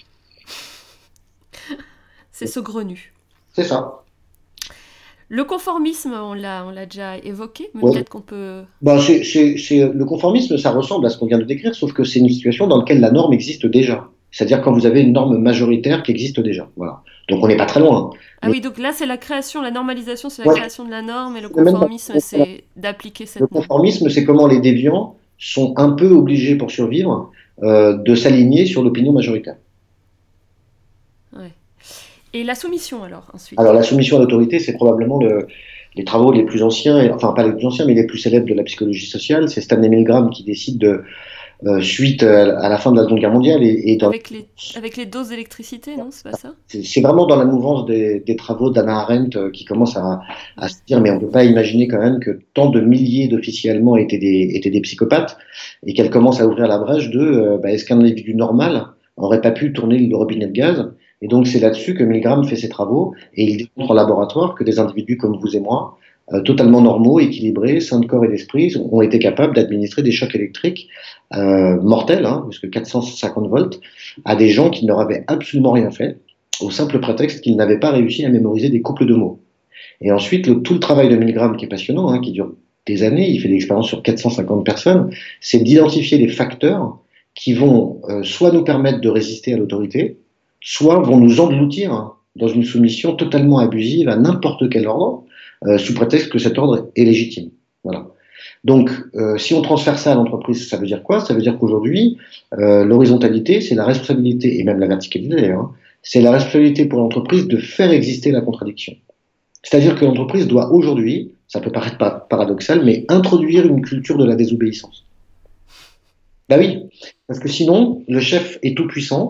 C'est saugrenu. c'est ça. Le conformisme, on l'a, on l'a déjà évoqué, mais Ouais. peut-être qu'on peut... Bah, c'est, c'est, c'est, le conformisme, ça ressemble à ce qu'on vient de décrire, sauf que c'est une situation dans laquelle la norme existe déjà. C'est-à-dire quand vous avez une norme majoritaire qui existe déjà. Voilà. Donc on n'est pas très loin. Ah Mais oui, donc là c'est la création, la normalisation c'est la ouais, création de la norme et le c'est même pas- conformisme c'est d'appliquer le cette norme. conformisme, c'est comment les déviants sont un peu obligés pour survivre euh, de s'aligner sur l'opinion majoritaire. Ouais. Et la soumission alors, ensuite. Alors la soumission à l'autorité, c'est probablement le, les travaux les plus anciens, et- enfin pas les plus anciens, mais les plus célèbres de la psychologie sociale. C'est Stanley Milgram qui décide de, euh, suite à, à la fin de la Seconde Guerre mondiale, et, et dans, Avec les, avec les doses d'électricité, non? C'est pas ça? c'est c'est vraiment dans la mouvance des, des travaux d'Hannah Arendt euh, qui commence à, à se dire, mais on ne peut pas imaginer quand même que tant de milliers d'officiers allemands étaient des, étaient des psychopathes, et qu'elle commence à ouvrir la brèche de, euh, bah, est-ce qu'un individu normal aurait pas pu tourner le robinet de gaz? Et donc c'est là-dessus que Milgram fait ses travaux, et il démontre en laboratoire que des individus comme vous et moi, euh, totalement normaux, équilibrés, sains de corps et d'esprit, ont été capables d'administrer des chocs électriques euh, mortels, hein, jusqu'à quatre cent cinquante volts, à des gens qui ne leur avaient absolument rien fait, au simple prétexte qu'ils n'avaient pas réussi à mémoriser des couples de mots. Et ensuite, le, tout le travail de Milgram, qui est passionnant, hein, qui dure des années, il fait des expériences sur quatre cent cinquante personnes, c'est d'identifier les facteurs qui vont euh, soit nous permettre de résister à l'autorité, soit vont nous engloutir hein, dans une soumission totalement abusive à n'importe quel ordre, euh, sous prétexte que cet ordre est légitime. Voilà. Donc, euh, si on transfère ça à l'entreprise, ça veut dire quoi? Ça veut dire qu'aujourd'hui, euh, l'horizontalité, c'est la responsabilité, et même la verticalité d'ailleurs, hein, c'est la responsabilité pour l'entreprise de faire exister la contradiction. C'est-à-dire que l'entreprise doit aujourd'hui, ça peut paraître paradoxal, mais introduire une culture de la désobéissance. Ben oui, parce que sinon, le chef est tout puissant,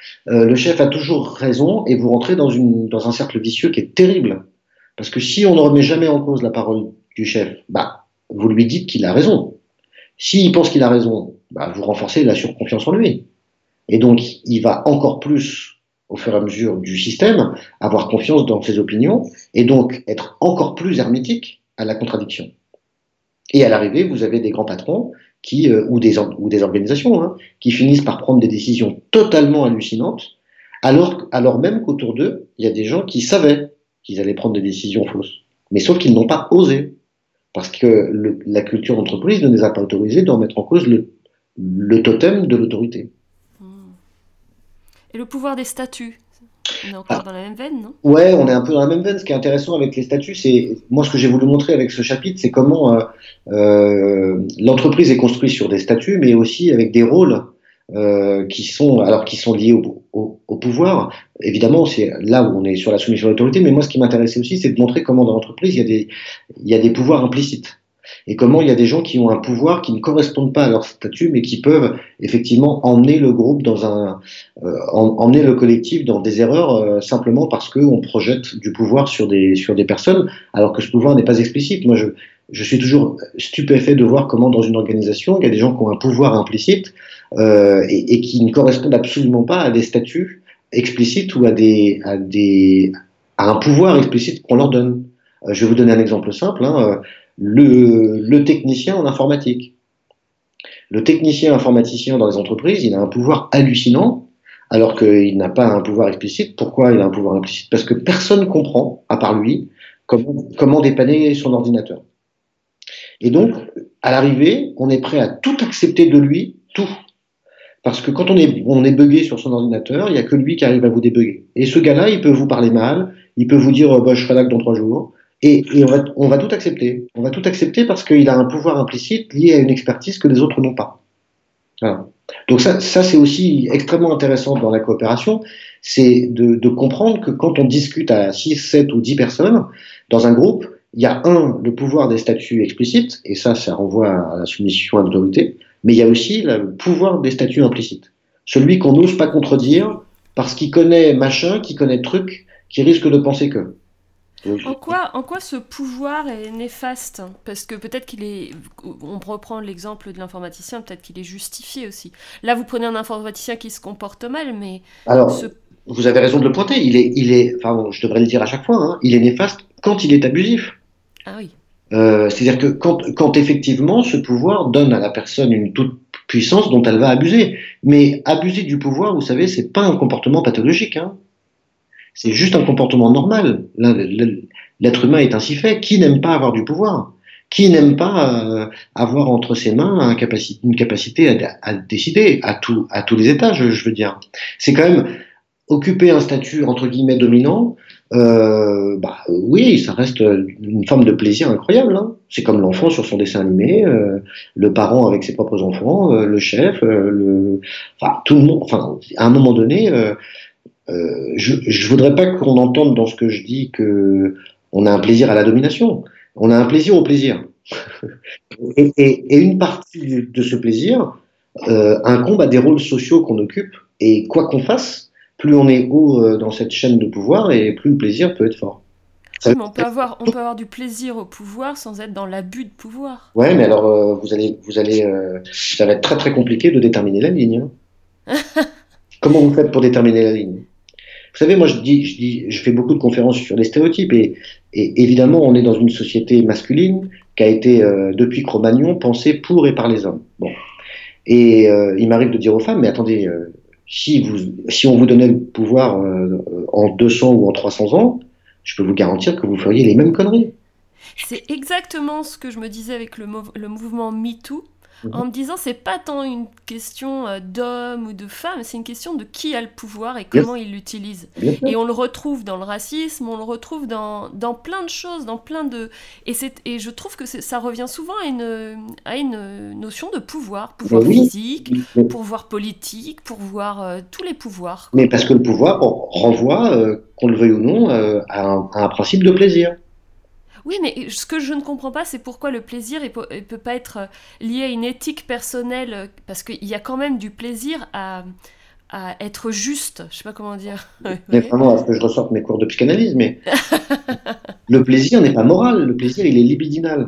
euh, le chef a toujours raison et vous rentrez dans, une, dans un cercle vicieux qui est terrible. Parce que si on ne remet jamais en cause la parole du chef, bah, vous lui dites qu'il a raison. S'il pense qu'il a raison, bah, vous renforcez la surconfiance en lui. Et donc, il va encore plus, au fur et à mesure du système, avoir confiance dans ses opinions et donc être encore plus hermétique à la contradiction. Et à l'arrivée, vous avez des grands patrons qui, euh, ou, des, ou des organisations hein, qui finissent par prendre des décisions totalement hallucinantes, alors, alors même qu'autour d'eux, il y a des gens qui savaient qu'ils allaient prendre des décisions fausses. Mais sauf qu'ils n'ont pas osé. Parce que le, la culture d'entreprise ne les a pas autorisés de remettre en cause le, le totem de l'autorité. Et le pouvoir des statuts, on est encore ah. dans la même veine, non ? Ouais, on est un peu dans la même veine. Ce qui est intéressant avec les statuts, c'est moi ce que j'ai voulu montrer avec ce chapitre, c'est comment euh, euh, l'entreprise est construite sur des statuts, mais aussi avec des rôles euh, qui sont alors qui sont liés au, au, au pouvoir. Évidemment, c'est là où on est sur la soumission à l'autorité. Mais moi, ce qui m'intéressait aussi, c'est de montrer comment dans l'entreprise il y a des il y a des pouvoirs implicites. Et comment il y a des gens qui ont un pouvoir qui ne correspondent pas à leur statut, mais qui peuvent effectivement emmener le groupe dans un, euh, emmener le collectif dans des erreurs euh, simplement parce qu'on projette du pouvoir sur des sur des personnes, alors que ce pouvoir n'est pas explicite. Moi, je je suis toujours stupéfait de voir comment dans une organisation il y a des gens qui ont un pouvoir implicite euh, et, et qui ne correspondent absolument pas à des statuts explicites ou à des à des à un pouvoir explicite qu'on leur donne. Euh, je vais vous donner un exemple simple. Hein, Le, le technicien en informatique. Le technicien informaticien dans les entreprises, il a un pouvoir hallucinant, alors qu'il n'a pas un pouvoir explicite. Pourquoi il a un pouvoir implicite ? Parce que personne ne comprend, à part lui, comment, comment dépanner son ordinateur. Et donc, à l'arrivée, on est prêt à tout accepter de lui, tout. Parce que quand on est, on est bugué sur son ordinateur, il n'y a que lui qui arrive à vous débugger. Et ce gars-là, il peut vous parler mal, il peut vous dire oh, bah, « je serai là que dans trois jours ». Et, et on, va, on va tout accepter. On va tout accepter parce qu'il a un pouvoir implicite lié à une expertise que les autres n'ont pas. Voilà. Donc ça, ça c'est aussi extrêmement intéressant dans la coopération, c'est de, de comprendre que quand on discute à six, sept ou dix personnes dans un groupe, il y a un, le pouvoir des statuts explicites, et ça, ça renvoie à la soumission à l'autorité, mais il y a aussi le pouvoir des statuts implicites. Celui qu'on n'ose pas contredire parce qu'il connaît machin, qu'il connaît truc, qui risque de penser que. En quoi, en quoi ce pouvoir est néfaste ? Parce que peut-être qu'il est... On reprend l'exemple de l'informaticien, peut-être qu'il est justifié aussi. Là, vous prenez un informaticien qui se comporte mal, mais... Alors, ce... vous avez raison de le pointer. Il est, il est, enfin, bon, je devrais le dire à chaque fois, hein, il est néfaste quand il est abusif. Ah oui. Euh, c'est-à-dire que quand, quand effectivement ce pouvoir donne à la personne une toute puissance dont elle va abuser. Mais abuser du pouvoir, vous savez, c'est pas un comportement pathologique, hein. C'est juste un comportement normal. L'être humain est ainsi fait. Qui n'aime pas avoir du pouvoir ? Qui n'aime pas euh, avoir entre ses mains un capaci- une capacité à, à décider à, tout, à tous les étages, je veux dire. C'est quand même occuper un statut entre guillemets dominant. Euh, bah oui, ça reste une forme de plaisir incroyable. Hein. C'est comme l'enfant sur son dessin animé, euh, le parent avec ses propres enfants, euh, le chef, euh, le, enfin tout le monde. Enfin, à un moment donné. Euh, Euh, je, je voudrais pas qu'on entende dans ce que je dis que on a un plaisir à la domination. On a un plaisir au plaisir. et, et, et une partie de ce plaisir euh, incombe à des rôles sociaux qu'on occupe. Et quoi qu'on fasse, plus on est haut euh, dans cette chaîne de pouvoir et plus le plaisir peut être fort. Oui, mais on peut avoir, on peut avoir du plaisir au pouvoir sans être dans l'abus de pouvoir. Ouais, mais alors euh, vous allez, vous allez, euh, ça va être très très compliqué de déterminer la ligne. Hein. Comment vous faites pour déterminer la ligne ? Vous savez, moi, je dis, je dis, je fais beaucoup de conférences sur les stéréotypes et, et évidemment, on est dans une société masculine qui a été, euh, depuis Cro-Magnon, pensée pour et par les hommes. Bon. Et euh, il m'arrive de dire aux femmes, mais attendez, euh, si vous, si on vous donnait le pouvoir euh, en deux cents ou en trois cents ans, je peux vous garantir que vous feriez les mêmes conneries. C'est exactement ce que je me disais avec le, mov- le mouvement MeToo. En me disant, c'est pas tant une question euh, d'homme ou de femme, c'est une question de qui a le pouvoir et comment yes. il l'utilise. Yes. Et on le retrouve dans le racisme, on le retrouve dans, dans plein de choses, dans plein de... Et, c'est, et je trouve que c'est, ça revient souvent à une, à une notion de pouvoir, pouvoir oui. physique, oui. pouvoir politique, pouvoir, euh, tous les pouvoirs. Mais parce que le pouvoir renvoie, euh, qu'on le veuille ou non, euh, à, un, à un principe de plaisir. Oui, mais ce que je ne comprends pas, c'est pourquoi le plaisir ne peut, peut pas être lié à une éthique personnelle, parce qu'il y a quand même du plaisir à, à être juste. Je sais pas comment dire. Mais vraiment, à ce que je ressorte mes cours de psychanalyse, mais le plaisir n'est pas moral, le plaisir, il est libidinal.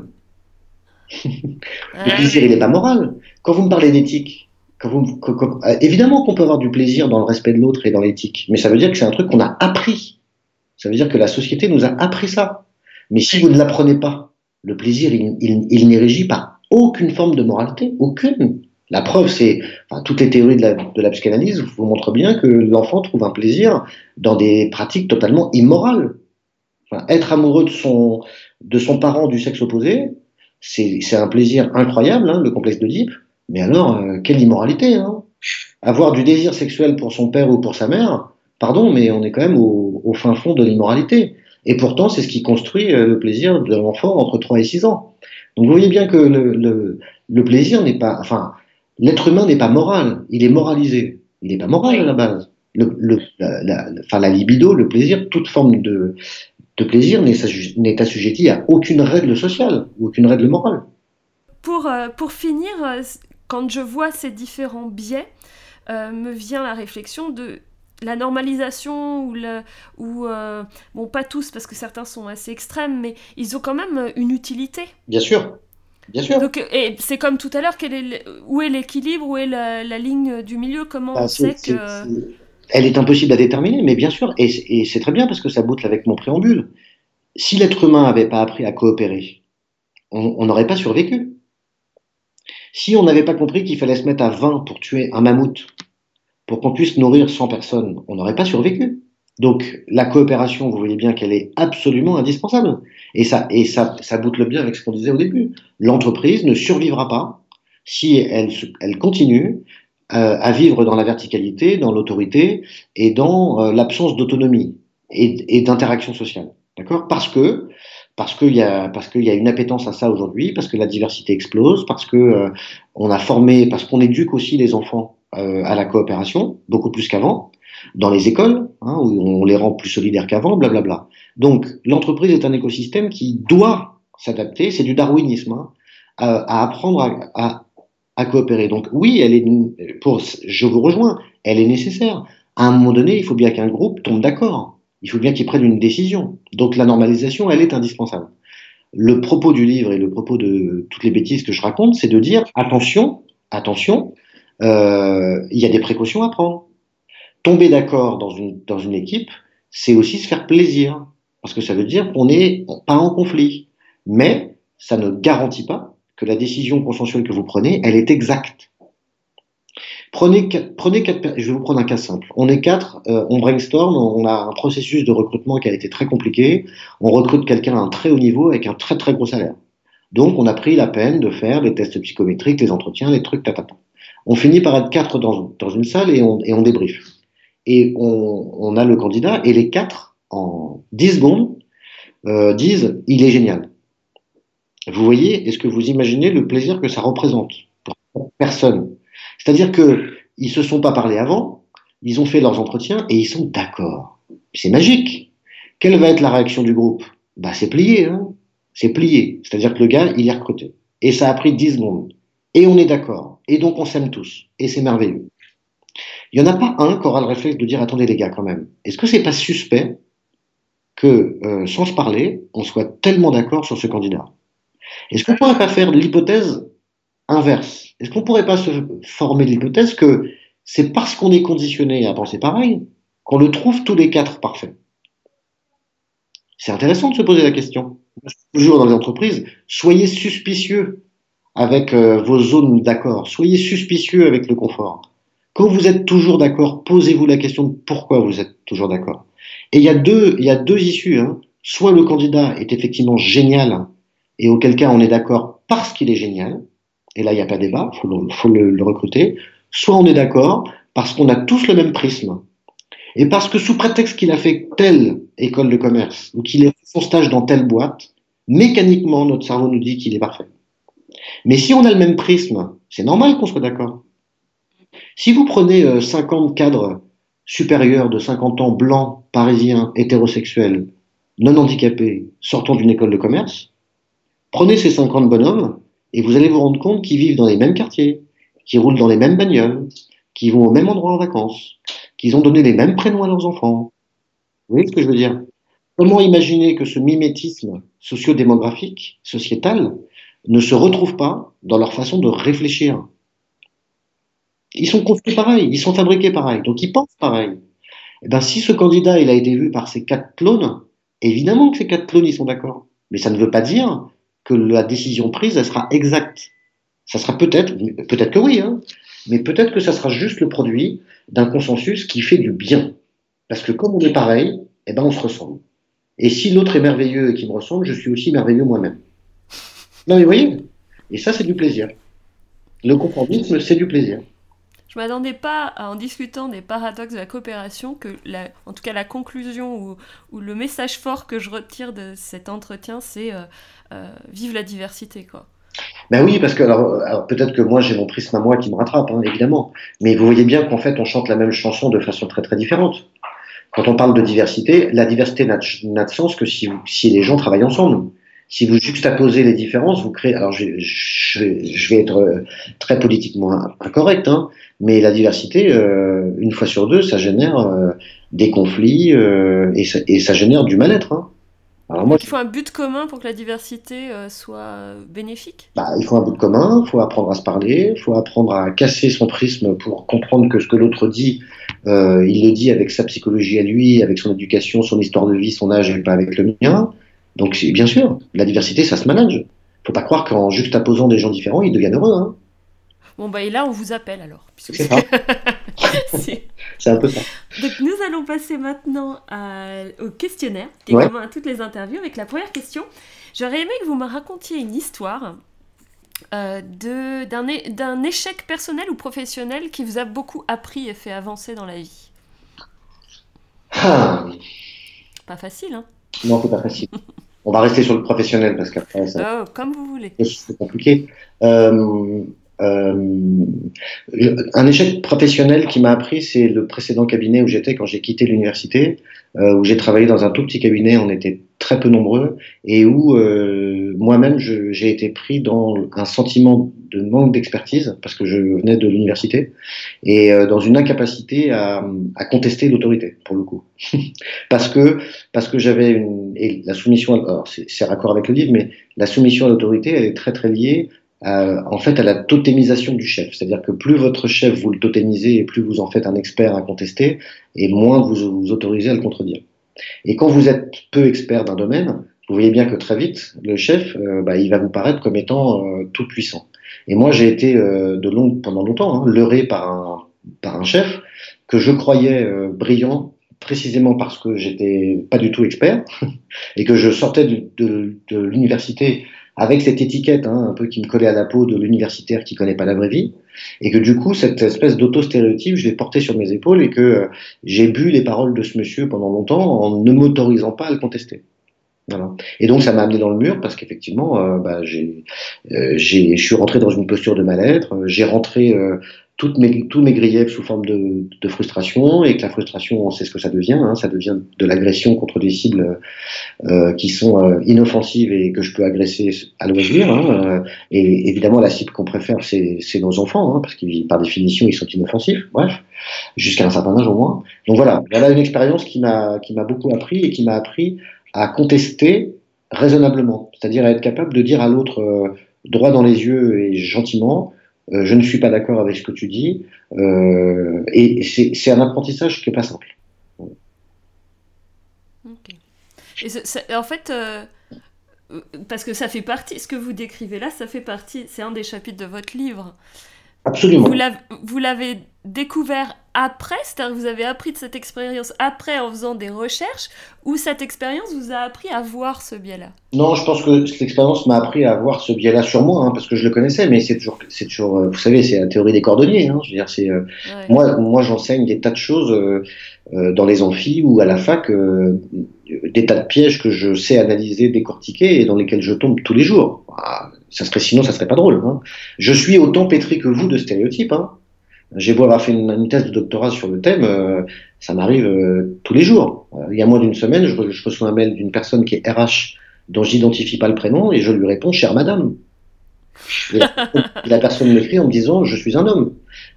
Le plaisir, il n'est pas moral. Quand vous me parlez d'éthique, quand vous, quand- quand- euh, évidemment qu'on peut avoir du plaisir dans le respect de l'autre et dans l'éthique, mais ça veut dire que c'est un truc qu'on a appris. Ça veut dire que la société nous a appris ça. Mais si vous ne l'apprenez pas, le plaisir, il, il- il n'est régi par aucune forme de moralité, aucune. La preuve, c'est, enfin, toutes les théories de la, de la psychanalyse vous montrent bien que l'enfant trouve un plaisir dans des pratiques totalement immorales. Enfin, être amoureux de son, de son parent du sexe opposé, c'est c'est un plaisir incroyable, hein, le complexe d'Oedipe. Mais alors, euh, quelle immoralité, hein. Avoir du désir sexuel pour son père ou pour sa mère, pardon, mais on est quand même au, au fin fond de l'immoralité. Et pourtant, c'est ce qui construit euh, le plaisir de l'enfant entre trois et six ans. Donc vous voyez bien que le, le, le plaisir n'est pas, enfin, l'être humain n'est pas moral, il est moralisé. Il n'est pas moral à la base. Le, le, la, la, enfin, la libido, le plaisir, toute forme de, de plaisir n'est assujetti n'est assujetti à aucune règle sociale ou aucune règle morale. Pour, euh, pour finir, euh, quand je vois ces différents biais, euh, me vient la réflexion de la normalisation ou, le, ou euh, bon, pas tous parce que certains sont assez extrêmes, mais ils ont quand même une utilité. Bien sûr, bien sûr. Donc, et c'est comme tout à l'heure, quel est le- où est l'équilibre, où est la, la ligne du milieu, comment Bah, on c'est- sait c'est- que... c'est- Elle est impossible à déterminer, mais bien sûr, et, et c'est très bien parce que ça boucle avec mon préambule. Si l'être humain n'avait pas appris à coopérer, on on n'aurait pas survécu. Si on n'avait pas compris qu'il fallait se mettre à vingt pour tuer un mammouth, pour qu'on puisse nourrir cent personnes, on n'aurait pas survécu. Donc la coopération, vous voyez bien qu'elle est absolument indispensable. Et ça, et ça, ça boucle bien avec ce qu'on disait au début. L'entreprise ne survivra pas si elle, elle continue euh, à vivre dans la verticalité, dans l'autorité et dans euh, l'absence d'autonomie et, et d'interaction sociale. D'accord? Parce que parce qu'il y a parce qu'il y a une appétence à ça aujourd'hui, parce que la diversité explose, parce que euh, on a formé, parce qu'on éduque aussi les enfants euh, à la coopération beaucoup plus qu'avant dans les écoles, hein, où on les rend plus solidaires qu'avant, blablabla. Donc l'entreprise est un écosystème qui doit s'adapter, c'est du darwinisme, hein, à, à apprendre à, à à coopérer. Donc oui, elle est pour, je vous rejoins, elle est nécessaire. À un moment donné, il faut bien qu'un groupe tombe d'accord. Il faut bien qu'il prenne une décision. Donc la normalisation, elle est indispensable. Le propos du livre et le propos de toutes les bêtises que je raconte, c'est de dire attention, attention, euh, il y a des précautions à prendre. Tomber d'accord dans une, dans une équipe, c'est aussi se faire plaisir. Parce que ça veut dire qu'on n'est pas en conflit. Mais ça ne garantit pas que la décision consensuelle que vous prenez, elle est exacte. Prenez, prenez quatre, je vais vous prendre un cas simple. On est quatre, euh, on brainstorm, on a un processus de recrutement qui a été très compliqué. On recrute quelqu'un à un très haut niveau avec un très très gros salaire. Donc on a pris la peine de faire les tests psychométriques, les entretiens, les trucs, tatata. On finit par être quatre dans, dans une salle et on, et on débriefe. Et on, on a le candidat et les quatre, en dix secondes, euh, disent « il est génial ». Vous voyez, est-ce que vous imaginez le plaisir que ça représente pour personne? C'est-à-dire qu'ils ne se sont pas parlé avant, ils ont fait leurs entretiens et ils sont d'accord. C'est magique. Quelle va être la réaction du groupe? Bah, c'est plié, hein. C'est plié. C'est-à-dire que le gars, il est recruté. Et ça a pris dix secondes. Et on est d'accord. Et donc on s'aime tous. Et c'est merveilleux. Il n'y en a pas un qui aura le réflexe de dire attendez les gars quand même. Est-ce que c'est pas suspect que, euh, sans se parler, on soit tellement d'accord sur ce candidat? Est-ce qu'on ne pourrait pas faire l'hypothèse inverse? Est-ce qu'on ne pourrait pas se former l'hypothèse que c'est parce qu'on est conditionné à penser pareil qu'on le trouve tous les quatre parfait? C'est intéressant de se poser la question. Toujours dans les entreprises, soyez suspicieux avec euh, vos zones d'accord, soyez suspicieux avec le confort. Quand vous êtes toujours d'accord, posez-vous la question de pourquoi vous êtes toujours d'accord. Et il y a deux, il y a deux issues, hein. Soit le candidat est effectivement génial, et auquel cas on est d'accord parce qu'il est génial, et là il n'y a pas débat, il faut, le, faut le, le recruter, soit on est d'accord parce qu'on a tous le même prisme, et parce que sous prétexte qu'il a fait telle école de commerce, ou qu'il a fait son stage dans telle boîte, mécaniquement notre cerveau nous dit qu'il est parfait. Mais si on a le même prisme, c'est normal qu'on soit d'accord. Si vous prenez euh, cinquante cadres supérieurs de cinquante ans, blancs, parisiens, hétérosexuels, non handicapés, sortant d'une école de commerce, prenez ces cinquante bonhommes et vous allez vous rendre compte qu'ils vivent dans les mêmes quartiers, qu'ils roulent dans les mêmes bagnoles, qui vont au même endroit en vacances, qui ont donné les mêmes prénoms à leurs enfants. Vous voyez ce que je veux dire? Comment imaginer que ce mimétisme sociodémographique, sociétal, ne se retrouve pas dans leur façon de réfléchir? Ils sont construits pareil, ils sont fabriqués pareil, donc ils pensent pareil. Eh ben, si ce candidat il a été vu par ces quatre clones, évidemment que ces quatre clones ils sont d'accord. Mais ça ne veut pas dire que la décision prise elle sera exacte. Ça sera peut-être, peut-être que oui, hein, mais peut-être que ça sera juste le produit d'un consensus qui fait du bien. Parce que comme on est pareil, eh ben on se ressemble. Et si l'autre est merveilleux et qui me ressemble, je suis aussi merveilleux moi-même. Non mais vous voyez? Et ça c'est du plaisir. Le conformisme c'est du plaisir. Je m'attendais pas, à, en discutant des paradoxes de la coopération, que la, en tout cas la conclusion ou, ou le message fort que je retire de cet entretien, c'est euh, euh, vive la diversité, quoi. Ben oui, parce que alors, alors peut-être que moi j'ai mon prisme à moi qui me rattrape, hein, évidemment. Mais vous voyez bien qu'en fait on chante la même chanson de façon très très différente. Quand on parle de diversité, la diversité n'a de, n'a de sens que si, si les gens travaillent ensemble. Si vous juxtaposez les différences, vous créez. Alors, je, je, je vais être euh, très politiquement incorrect, hein, mais la diversité, euh, une fois sur deux, ça génère euh, des conflits euh, et, ça, et ça génère du mal-être. Hein. Alors moi, il faut un but commun pour que la diversité euh, soit bénéfique. Bah, il faut un but commun, il faut apprendre à se parler, il faut apprendre à casser son prisme pour comprendre que ce que l'autre dit, euh, il le dit avec sa psychologie à lui, avec son éducation, son histoire de vie, son âge, et pas avec le mien. Donc, bien sûr, la diversité, ça se manage. Faut pas croire qu'en juxtaposant des gens différents, ils deviennent heureux. Hein. Bon, bah, et là, on vous appelle alors. C'est ça. c'est... c'est un peu ça. Donc, nous allons passer maintenant à... au questionnaire, qui est ouais. commun à toutes les interviews, avec la première question. J'aurais aimé que vous me racontiez une histoire euh, de... d'un, é... d'un échec personnel ou professionnel qui vous a beaucoup appris et fait avancer dans la vie. Ah. Pas facile, hein? Non, c'est pas facile. On va rester sur le professionnel parce qu'après, ça, oh, comme vous voulez. C'est compliqué. Euh, euh, un échec professionnel qui m'a appris, c'est le précédent cabinet où j'étais quand j'ai quitté l'université, euh, où j'ai travaillé dans un tout petit cabinet, on était très peu nombreux, et où euh, moi-même je, j'ai été pris dans un sentiment de manque d'expertise parce que je venais de l'université et euh, dans une incapacité à, à contester l'autorité pour le coup parce que parce que j'avais une et la soumission alors c'est, c'est raccord avec le livre mais la soumission à l'autorité elle est très très liée à, en fait à la totémisation du chef, c'est-à-dire que plus votre chef vous le totémisez et plus vous en faites un expert à contester et moins vous vous autorisez à le contredire. Et quand vous êtes peu expert d'un domaine, vous voyez bien que très vite le chef euh, bah, il va vous paraître comme étant euh, tout puissant. Et moi, j'ai été euh, de long, pendant longtemps hein, leurré par un, par un chef que je croyais euh, brillant, précisément parce que j'étais pas du tout expert et que je sortais de, de, de l'université avec cette étiquette hein, un peu qui me collait à la peau de l'universitaire qui connaît pas la vraie vie et que du coup, cette espèce d'auto-stéréotype, je l'ai porté sur mes épaules et que euh, j'ai bu les paroles de ce monsieur pendant longtemps en ne m'autorisant pas à le contester. Voilà. Et donc ça m'a amené dans le mur parce qu'effectivement, euh, bah, j'ai, euh, j'ai, je suis rentré dans une posture de mal-être. Euh, j'ai rentré euh, toutes mes, tous mes griefs sous forme de, de frustration et que la frustration, on sait ce que ça devient. Hein, ça devient de l'agression contre des cibles euh, qui sont euh, inoffensives et que je peux agresser à loisir. Hein, euh, et évidemment, la cible qu'on préfère, c'est, c'est nos enfants, hein, parce qu'ils, par définition, ils sont inoffensifs. Bref, jusqu'à un certain âge au moins. Donc voilà, voilà une expérience qui m'a, qui m'a beaucoup appris et qui m'a appris à contester raisonnablement, c'est-à-dire à être capable de dire à l'autre euh, droit dans les yeux et gentiment euh, je ne suis pas d'accord avec ce que tu dis euh, et c'est, c'est un apprentissage qui n'est pas simple. Okay. Et c'est, c'est, en fait euh, parce que ça fait partie, ce que vous décrivez là, ça fait partie, c'est un des chapitres de votre livre. Absolument. Vous l'avez, vous l'avez découvert après, c'est-à-dire que vous avez appris de cette expérience après en faisant des recherches, ou cette expérience vous a appris à voir ce biais-là? Non, je pense que cette expérience m'a appris à voir ce biais-là sur moi, hein, parce que je le connaissais, mais c'est toujours, c'est toujours, vous savez, c'est la théorie des cordonniers. Hein, je veux dire, c'est euh, ouais. moi, moi, j'enseigne des tas de choses euh, euh, dans les amphis ou à la fac, euh, des tas de pièges que je sais analyser, décortiquer et dans lesquels je tombe tous les jours. Ah, ça serait sinon, ça serait pas drôle. Hein. Je suis autant pétri que vous de stéréotypes. Hein. J'ai beau avoir fait une, une thèse de doctorat sur le thème, euh, ça m'arrive euh, tous les jours. Euh, il y a moins d'une semaine, je, je reçois un mail d'une personne qui est R H, dont j'identifie pas le prénom, et je lui réponds « Chère madame ». Et la, la personne m'écrit en me disant « Je suis un homme ».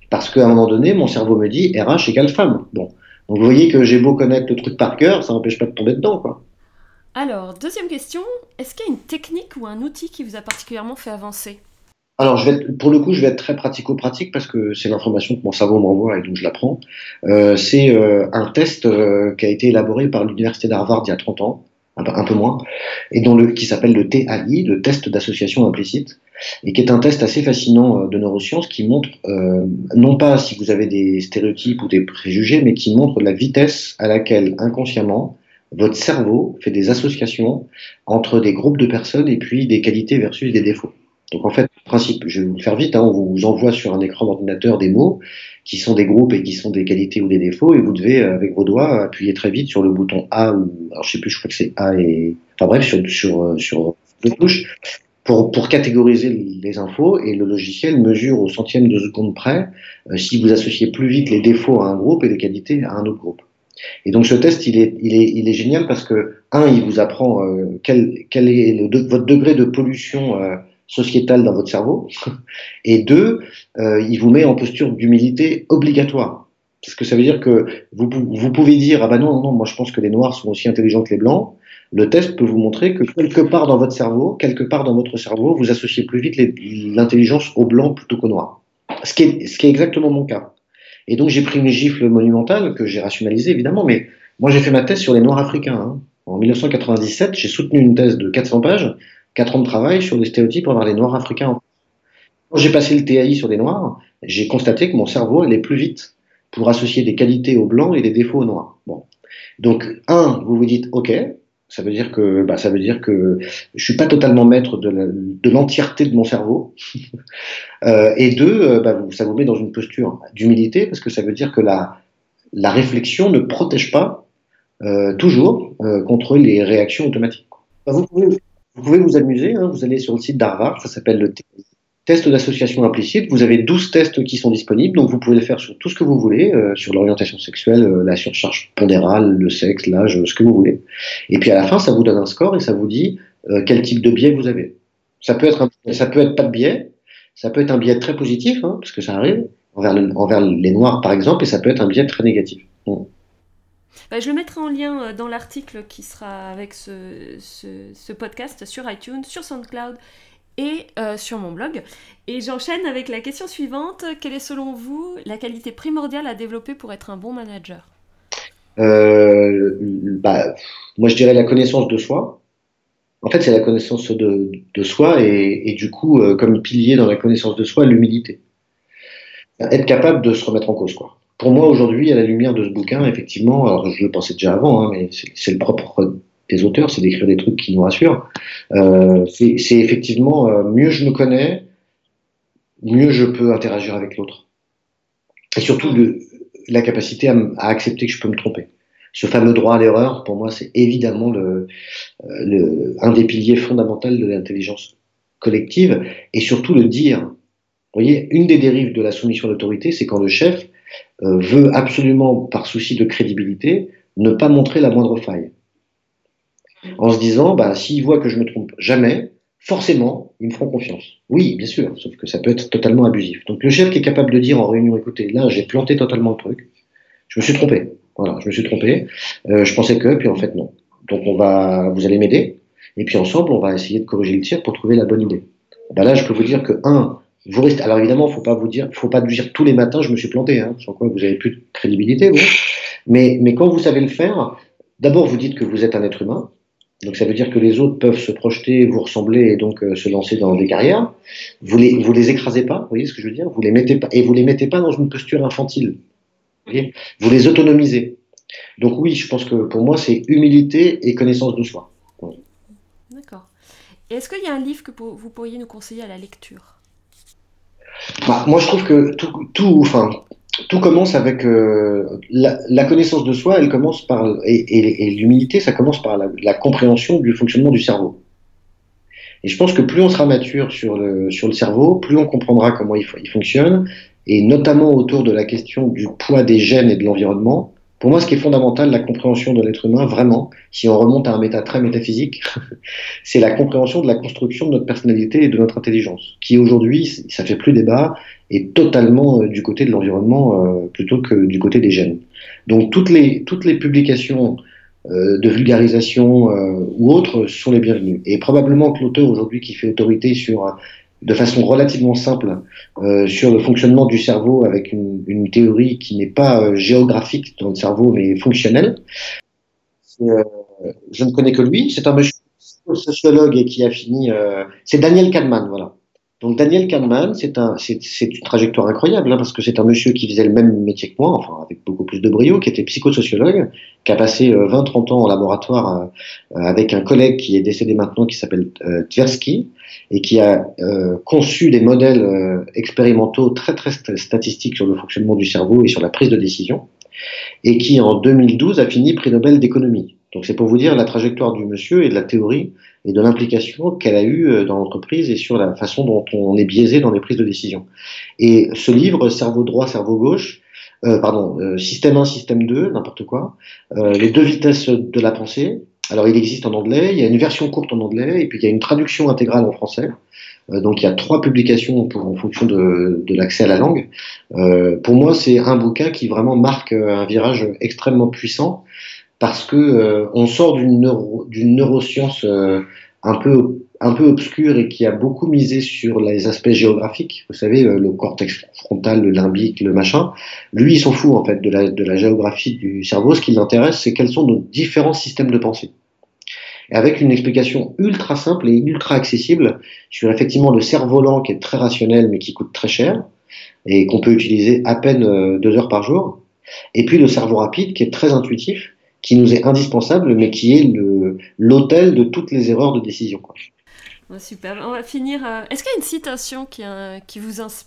Parce qu'à un moment donné, mon cerveau me dit R H égale femme. Bon. Donc vous voyez que j'ai beau connaître le truc par cœur, ça n'empêche pas de tomber dedans, quoi. Alors, deuxième question, est-ce qu'il y a une technique ou un outil qui vous a particulièrement fait avancer? Alors, je vais être- pour le coup, je vais être très pratico-pratique parce que c'est l'information que mon cerveau m'envoie et donc je l'apprends. Euh, c'est euh, un test euh, qui a été élaboré par l'université d'Harvard il y a trente ans, un peu, un peu moins, et dont le, qui s'appelle le T A I, le test d'association implicite, et qui est un test assez fascinant euh, de neurosciences qui montre, euh, non pas si vous avez des stéréotypes ou des préjugés, mais qui montre la vitesse à laquelle inconsciemment votre cerveau fait des associations entre des groupes de personnes et puis des qualités versus des défauts. Donc en fait, le principe, je vais vous le faire vite, hein, on vous envoie sur un écran d'ordinateur des mots qui sont des groupes et qui sont des qualités ou des défauts, et vous devez, euh, avec vos doigts, appuyer très vite sur le bouton A, ou, alors je sais plus, je crois que c'est A et, enfin bref, sur, sur, euh, sur deux touches, pour, pour catégoriser les infos, et le logiciel mesure au centième de seconde près euh, si vous associez plus vite les défauts à un groupe et les qualités à un autre groupe. Et donc ce test, il est, il est, il est génial parce que, un, il vous apprend euh, quel, quel est le de, votre degré de pollution euh, sociétale dans votre cerveau, et deux, euh, il vous met en posture d'humilité obligatoire. Parce que ça veut dire que vous, vous pouvez dire, ah ben non, non, non, moi je pense que les noirs sont aussi intelligents que les blancs. Le test peut vous montrer que quelque part dans votre cerveau, quelque part dans votre cerveau, vous associez plus vite les- l'intelligence au blanc plutôt qu'au noir. Ce qui est, ce qui est exactement mon cas. Et donc j'ai pris une gifle monumentale que j'ai rationalisée évidemment, mais moi j'ai fait ma thèse sur les Noirs africains, hein. En mille neuf cent quatre-vingt-dix-sept, j'ai soutenu une thèse de quatre cents pages, quatre ans de travail sur les stéréotypes envers les Noirs africains. Quand j'ai passé le T A I sur les Noirs, j'ai constaté que mon cerveau allait plus vite pour associer des qualités aux blancs et des défauts aux noirs. Bon. Donc, un, vous vous dites, ok, ça veut dire que, bah, ça veut dire que je suis pas totalement maître de la- de l'entièreté de mon cerveau. Euh, et deux, euh, bah, vous- ça vous met dans une posture d'humilité parce que ça veut dire que la, la réflexion ne protège pas euh, toujours euh, contre les réactions automatiques. Bah, vous pouvez, vous pouvez vous amuser, hein, vous allez sur le site d'Harvard, ça s'appelle le T- test d'association implicite. Vous avez douze tests qui sont disponibles, donc vous pouvez le faire sur tout ce que vous voulez, euh, sur l'orientation sexuelle, euh, la surcharge pondérale, le sexe, l'âge, euh, ce que vous voulez. Et puis à la fin, ça vous donne un score et ça vous dit euh, quel type de biais vous avez. Ça peut être, un, ça peut être pas de biais, ça peut être un biais très positif, hein, parce que ça arrive, envers, le- envers les noirs par exemple, et ça peut être un biais très négatif. Bon. Bah, je le mettrai en lien euh, dans l'article qui sera avec ce, ce, ce podcast sur iTunes, sur SoundCloud et euh, sur mon blog. Et j'enchaîne avec la question suivante. Quelle est selon vous la qualité primordiale à développer pour être un bon manager? Euh, bah, moi je dirais la connaissance de soi. En fait, c'est la connaissance de, de soi et, et du coup, euh, comme pilier dans la connaissance de soi, l'humilité. Être capable de se remettre en cause, quoi. Pour moi, aujourd'hui, à la lumière de ce bouquin, effectivement, alors je le pensais déjà avant, hein, mais c'est c'est le propre des auteurs, c'est d'écrire des trucs qui nous rassurent. Euh, c'est c'est effectivement, euh, mieux je me connais, mieux je peux interagir avec l'autre. Et surtout, le, la capacité à, m- à accepter que je peux me tromper. Ce fameux droit à l'erreur, pour moi, c'est évidemment le, euh, le, un des piliers fondamentaux de l'intelligence collective, et surtout le dire. Vous voyez, une des dérives de la soumission à l'autorité, c'est quand le chef euh, veut absolument, par souci de crédibilité, ne pas montrer la moindre faille. En se disant, bah, s'ils voient que je me trompe jamais, forcément, ils me feront confiance. Oui, bien sûr, sauf que ça peut être totalement abusif. Donc le chef qui est capable de dire en réunion, écoutez, là, j'ai planté totalement le truc, je me suis trompé. Voilà, je me suis trompé. Euh, je pensais que, puis en fait, non. Donc on va, vous allez m'aider, et puis ensemble, on va essayer de corriger le tir pour trouver la bonne idée. Ben là, je peux vous dire que, un, vous restez. Alors évidemment, faut pas vous dire, faut pas vous dire tous les matins, je me suis planté, hein, sans quoi vous avez plus de crédibilité, vous. Mais, mais quand vous savez le faire, d'abord vous dites que vous êtes un être humain. Donc ça veut dire que les autres peuvent se projeter, vous ressembler et donc euh, se lancer dans des carrières. Vous les, vous les écrasez pas, vous voyez ce que je veux dire? Vous les mettez pas et vous les mettez pas dans une posture infantile. Vous voyez, vous les autonomisez. Donc oui, je pense que pour moi c'est humilité et connaissance de soi. D'accord. Et est-ce qu'il y a un livre que pour- vous pourriez nous conseiller à la lecture? Bah, moi je trouve que tout, tout, enfin, tout commence avec euh, la, la connaissance de soi. Elle commence par et, et- et l'humilité, ça commence par la, la compréhension du fonctionnement du cerveau. Et je pense que plus on sera mature sur le, sur le cerveau, plus on comprendra comment il, il fonctionne, et notamment autour de la question du poids des gènes et de l'environnement, Pour moi, ce qui est fondamental, la compréhension de l'être humain, vraiment, si on remonte à un méta très métaphysique, c'est la compréhension de la construction de notre personnalité et de notre intelligence, qui aujourd'hui, ça fait plus débat, est totalement euh, du côté de l'environnement euh, plutôt que du côté des gènes. Donc toutes les, toutes les publications euh, de vulgarisation euh, ou autres sont les bienvenues. Et probablement que l'auteur aujourd'hui qui fait autorité sur de façon relativement simple euh, sur le fonctionnement du cerveau avec une, une théorie qui n'est pas euh, géographique dans le cerveau mais fonctionnelle. Euh, je ne connais que lui. C'est un monsieur sociologue et qui a fini. Euh, c'est Daniel Kahneman, voilà. Donc Daniel Kahneman, c'est un, c'est, c'est une trajectoire incroyable hein, parce que c'est un monsieur qui faisait le même métier que moi, enfin avec beaucoup plus de brio, qui était psychosociologue, qui a passé euh, vingt trente ans en laboratoire euh, avec un collègue qui est décédé maintenant, qui s'appelle euh, Tversky, et qui a euh, conçu des modèles euh, expérimentaux très très statistiques sur le fonctionnement du cerveau et sur la prise de décision, et qui en deux mille douze a fini prix Nobel d'économie. Donc c'est pour vous dire la trajectoire du monsieur et de la théorie et de l'implication qu'elle a eue dans l'entreprise et sur la façon dont on est biaisé dans les prises de décision. Et ce livre, Cerveau droit, cerveau gauche, euh, pardon, euh, système un, système deux, n'importe quoi, euh, les deux vitesses de la pensée. Alors il existe en anglais, il y a une version courte en anglais et puis il y a une traduction intégrale en français. Euh, donc il y a trois publications pour, en fonction de, de l'accès à la langue. Euh, pour moi, c'est un bouquin qui vraiment marque un virage extrêmement puissant parce que euh, on sort d'une neuro, d'une neuroscience euh, un peu un peu obscure et qui a beaucoup misé sur les aspects géographiques. Vous savez, euh, le cortex frontal, le limbique, le machin. Lui, il s'en fout en fait de la de la géographie du cerveau. Ce qui l'intéresse, c'est quels sont nos différents systèmes de pensée. Et avec une explication ultra simple et ultra accessible sur effectivement le cerf-volant qui est très rationnel mais qui coûte très cher et qu'on peut utiliser à peine euh, deux heures par jour. Et puis le cerveau rapide qui est très intuitif, qui nous est indispensable, mais qui est le, l'autel de toutes les erreurs de décision, quoi. Ouais, super. On va finir. Euh... Est-ce qu'il y a une citation qui, euh, qui vous inspire ?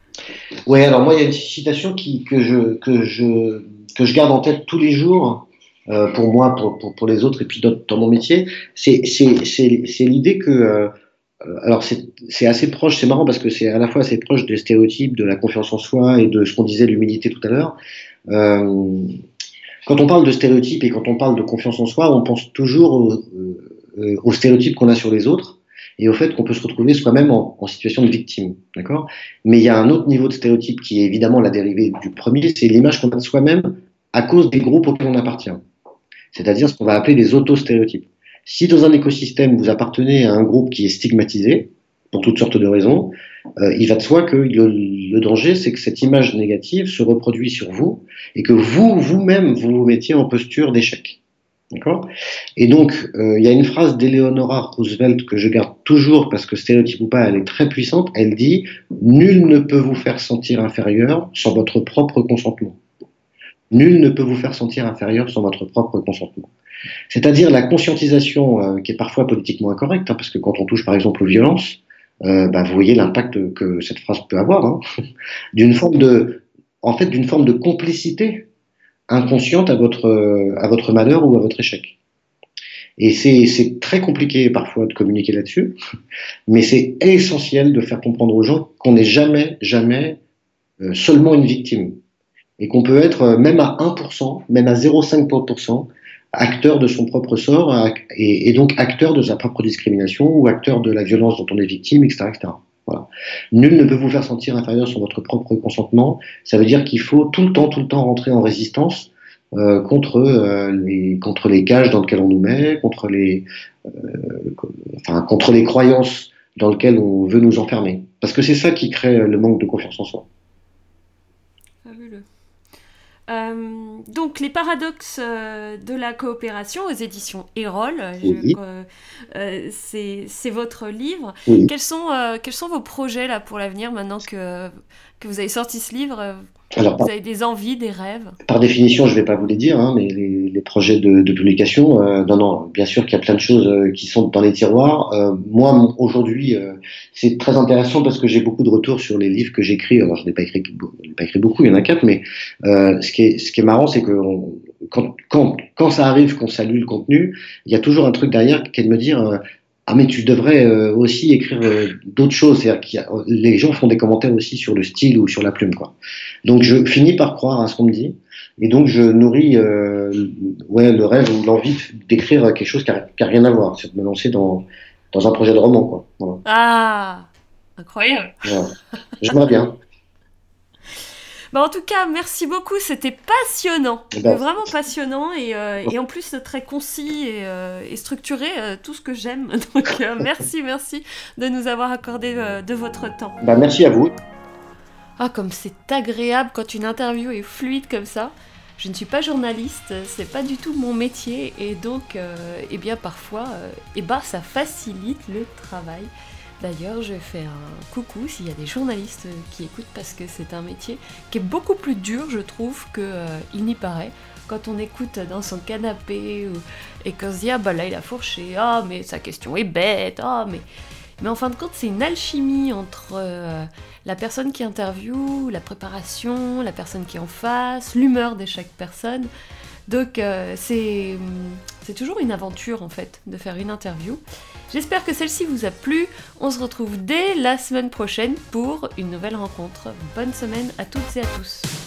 Oui, alors moi, il y a une citation qui, que, je, que, je, que je garde en tête tous les jours, euh, pour moi, pour, pour, pour les autres, et puis dans, dans mon métier. C'est, c'est, c'est, c'est l'idée que... Euh, alors c'est, c'est assez proche, c'est marrant parce que c'est à la fois assez proche des stéréotypes, de la confiance en soi et de ce qu'on disait, l'humilité tout à l'heure. Euh, Quand on parle de stéréotypes et quand on parle de confiance en soi, on pense toujours aux, euh, aux stéréotypes qu'on a sur les autres et au fait qu'on peut se retrouver soi-même en, en situation de victime, d'accord ? Mais il y a un autre niveau de stéréotype qui est évidemment la dérivée du premier, c'est l'image qu'on a de soi-même à cause des groupes auxquels on appartient. C'est-à-dire ce qu'on va appeler des auto-stéréotypes. Si dans un écosystème vous appartenez à un groupe qui est stigmatisé, pour toutes sortes de raisons, euh, il va de soi que le, le danger, c'est que cette image négative se reproduit sur vous et que vous, vous-même, vous vous mettiez en posture d'échec. D'accord ? Et donc, euh, il y a une phrase d'Eleonora Roosevelt que je garde toujours parce que stéréotype ou pas, elle est très puissante. Elle dit « Nul ne peut vous faire sentir inférieur sans votre propre consentement. » Nul ne peut vous faire sentir inférieur sans votre propre consentement. C'est-à-dire la conscientisation euh, qui est parfois politiquement incorrecte, hein, parce que quand on touche par exemple aux violences, Euh, bah, vous voyez l'impact que cette phrase peut avoir, hein, d'une forme de, en fait, d'une forme de complicité inconsciente à votre, à votre malheur ou à votre échec. Et c'est, c'est très compliqué parfois de communiquer là-dessus, mais c'est essentiel de faire comprendre aux gens qu'on n'est jamais, jamais euh, seulement une victime. Et qu'on peut être euh, même à un pour cent, même à zéro virgule cinq pour cent, acteur de son propre sort et, et donc acteur de sa propre discrimination ou acteur de la violence dont on est victime, et cetera, et cetera. Voilà. Nul ne peut vous faire sentir inférieur sans votre propre consentement. Ça veut dire qu'il faut tout le temps, tout le temps rentrer en résistance euh, contre, euh, les, contre les cages dans lesquelles on nous met, contre les, euh, enfin, contre les croyances dans lesquelles on veut nous enfermer. Parce que c'est ça qui crée le manque de confiance en soi. Fabuleux. Euh, donc, les paradoxes euh, de la coopération aux éditions Erol, Oui. je, euh, euh, c'est, c'est votre livre. Oui. Quels sont, euh, quels sont vos projets là, pour l'avenir, maintenant que, que vous avez sorti ce livre ? Alors, vous avez des envies, des rêves ? Par définition, je ne vais pas vous les dire, hein, mais les, les projets de, de publication, euh, non, non, bien sûr qu'il y a plein de choses euh, qui sont dans les tiroirs. Euh, moi, mon, aujourd'hui, euh, c'est très intéressant parce que j'ai beaucoup de retours sur les livres que j'écris. Alors, je n'ai pas écrit, je n'ai pas écrit beaucoup, il y en a quatre, mais euh, ce, qui est, ce qui est marrant, c'est que on, quand, quand, quand ça arrive, qu'on salue le contenu, il y a toujours un truc derrière qui est de me dire, euh, ah mais tu devrais euh, aussi écrire euh, d'autres choses. C'est-à-dire qu'il y a- les gens font des commentaires aussi sur le style ou sur la plume, quoi. Donc je finis par croire à ce qu'on me dit, et donc je nourris euh, ouais, le rêve ou l'envie d'écrire quelque chose qui a, qui a rien à voir, c'est de me lancer dans, dans un projet de roman, quoi. Voilà. Ah, incroyable. Voilà. J'aimerais bien. Bah, en tout cas, merci beaucoup, c'était passionnant, Eh mais ben, vraiment passionnant, et, euh, et en plus très concis et, euh, et structuré, euh, tout ce que j'aime. Donc euh, merci, merci de nous avoir accordé euh, de votre temps. bah, merci à vous. Ah, comme c'est agréable quand une interview est fluide comme ça. Je ne suis pas journaliste, c'est pas du tout mon métier, et donc, euh, eh bien parfois, euh, eh ben, ça facilite le travail. D'ailleurs, je fais un coucou s'il y a des journalistes qui écoutent, parce que c'est un métier qui est beaucoup plus dur, je trouve, qu'il euh, n'y paraît. Quand on écoute dans son canapé ou, et qu'on se dit ah bah là il a fourché, ah mais sa question est bête, ah mais mais en fin de compte c'est une alchimie entre euh, la personne qui interviewe, la préparation, la personne qui est en face, l'humeur de chaque personne. Donc euh, c'est c'est toujours une aventure en fait de faire une interview. J'espère que celle-ci vous a plu. On se retrouve dès la semaine prochaine pour une nouvelle rencontre. Bonne semaine à toutes et à tous.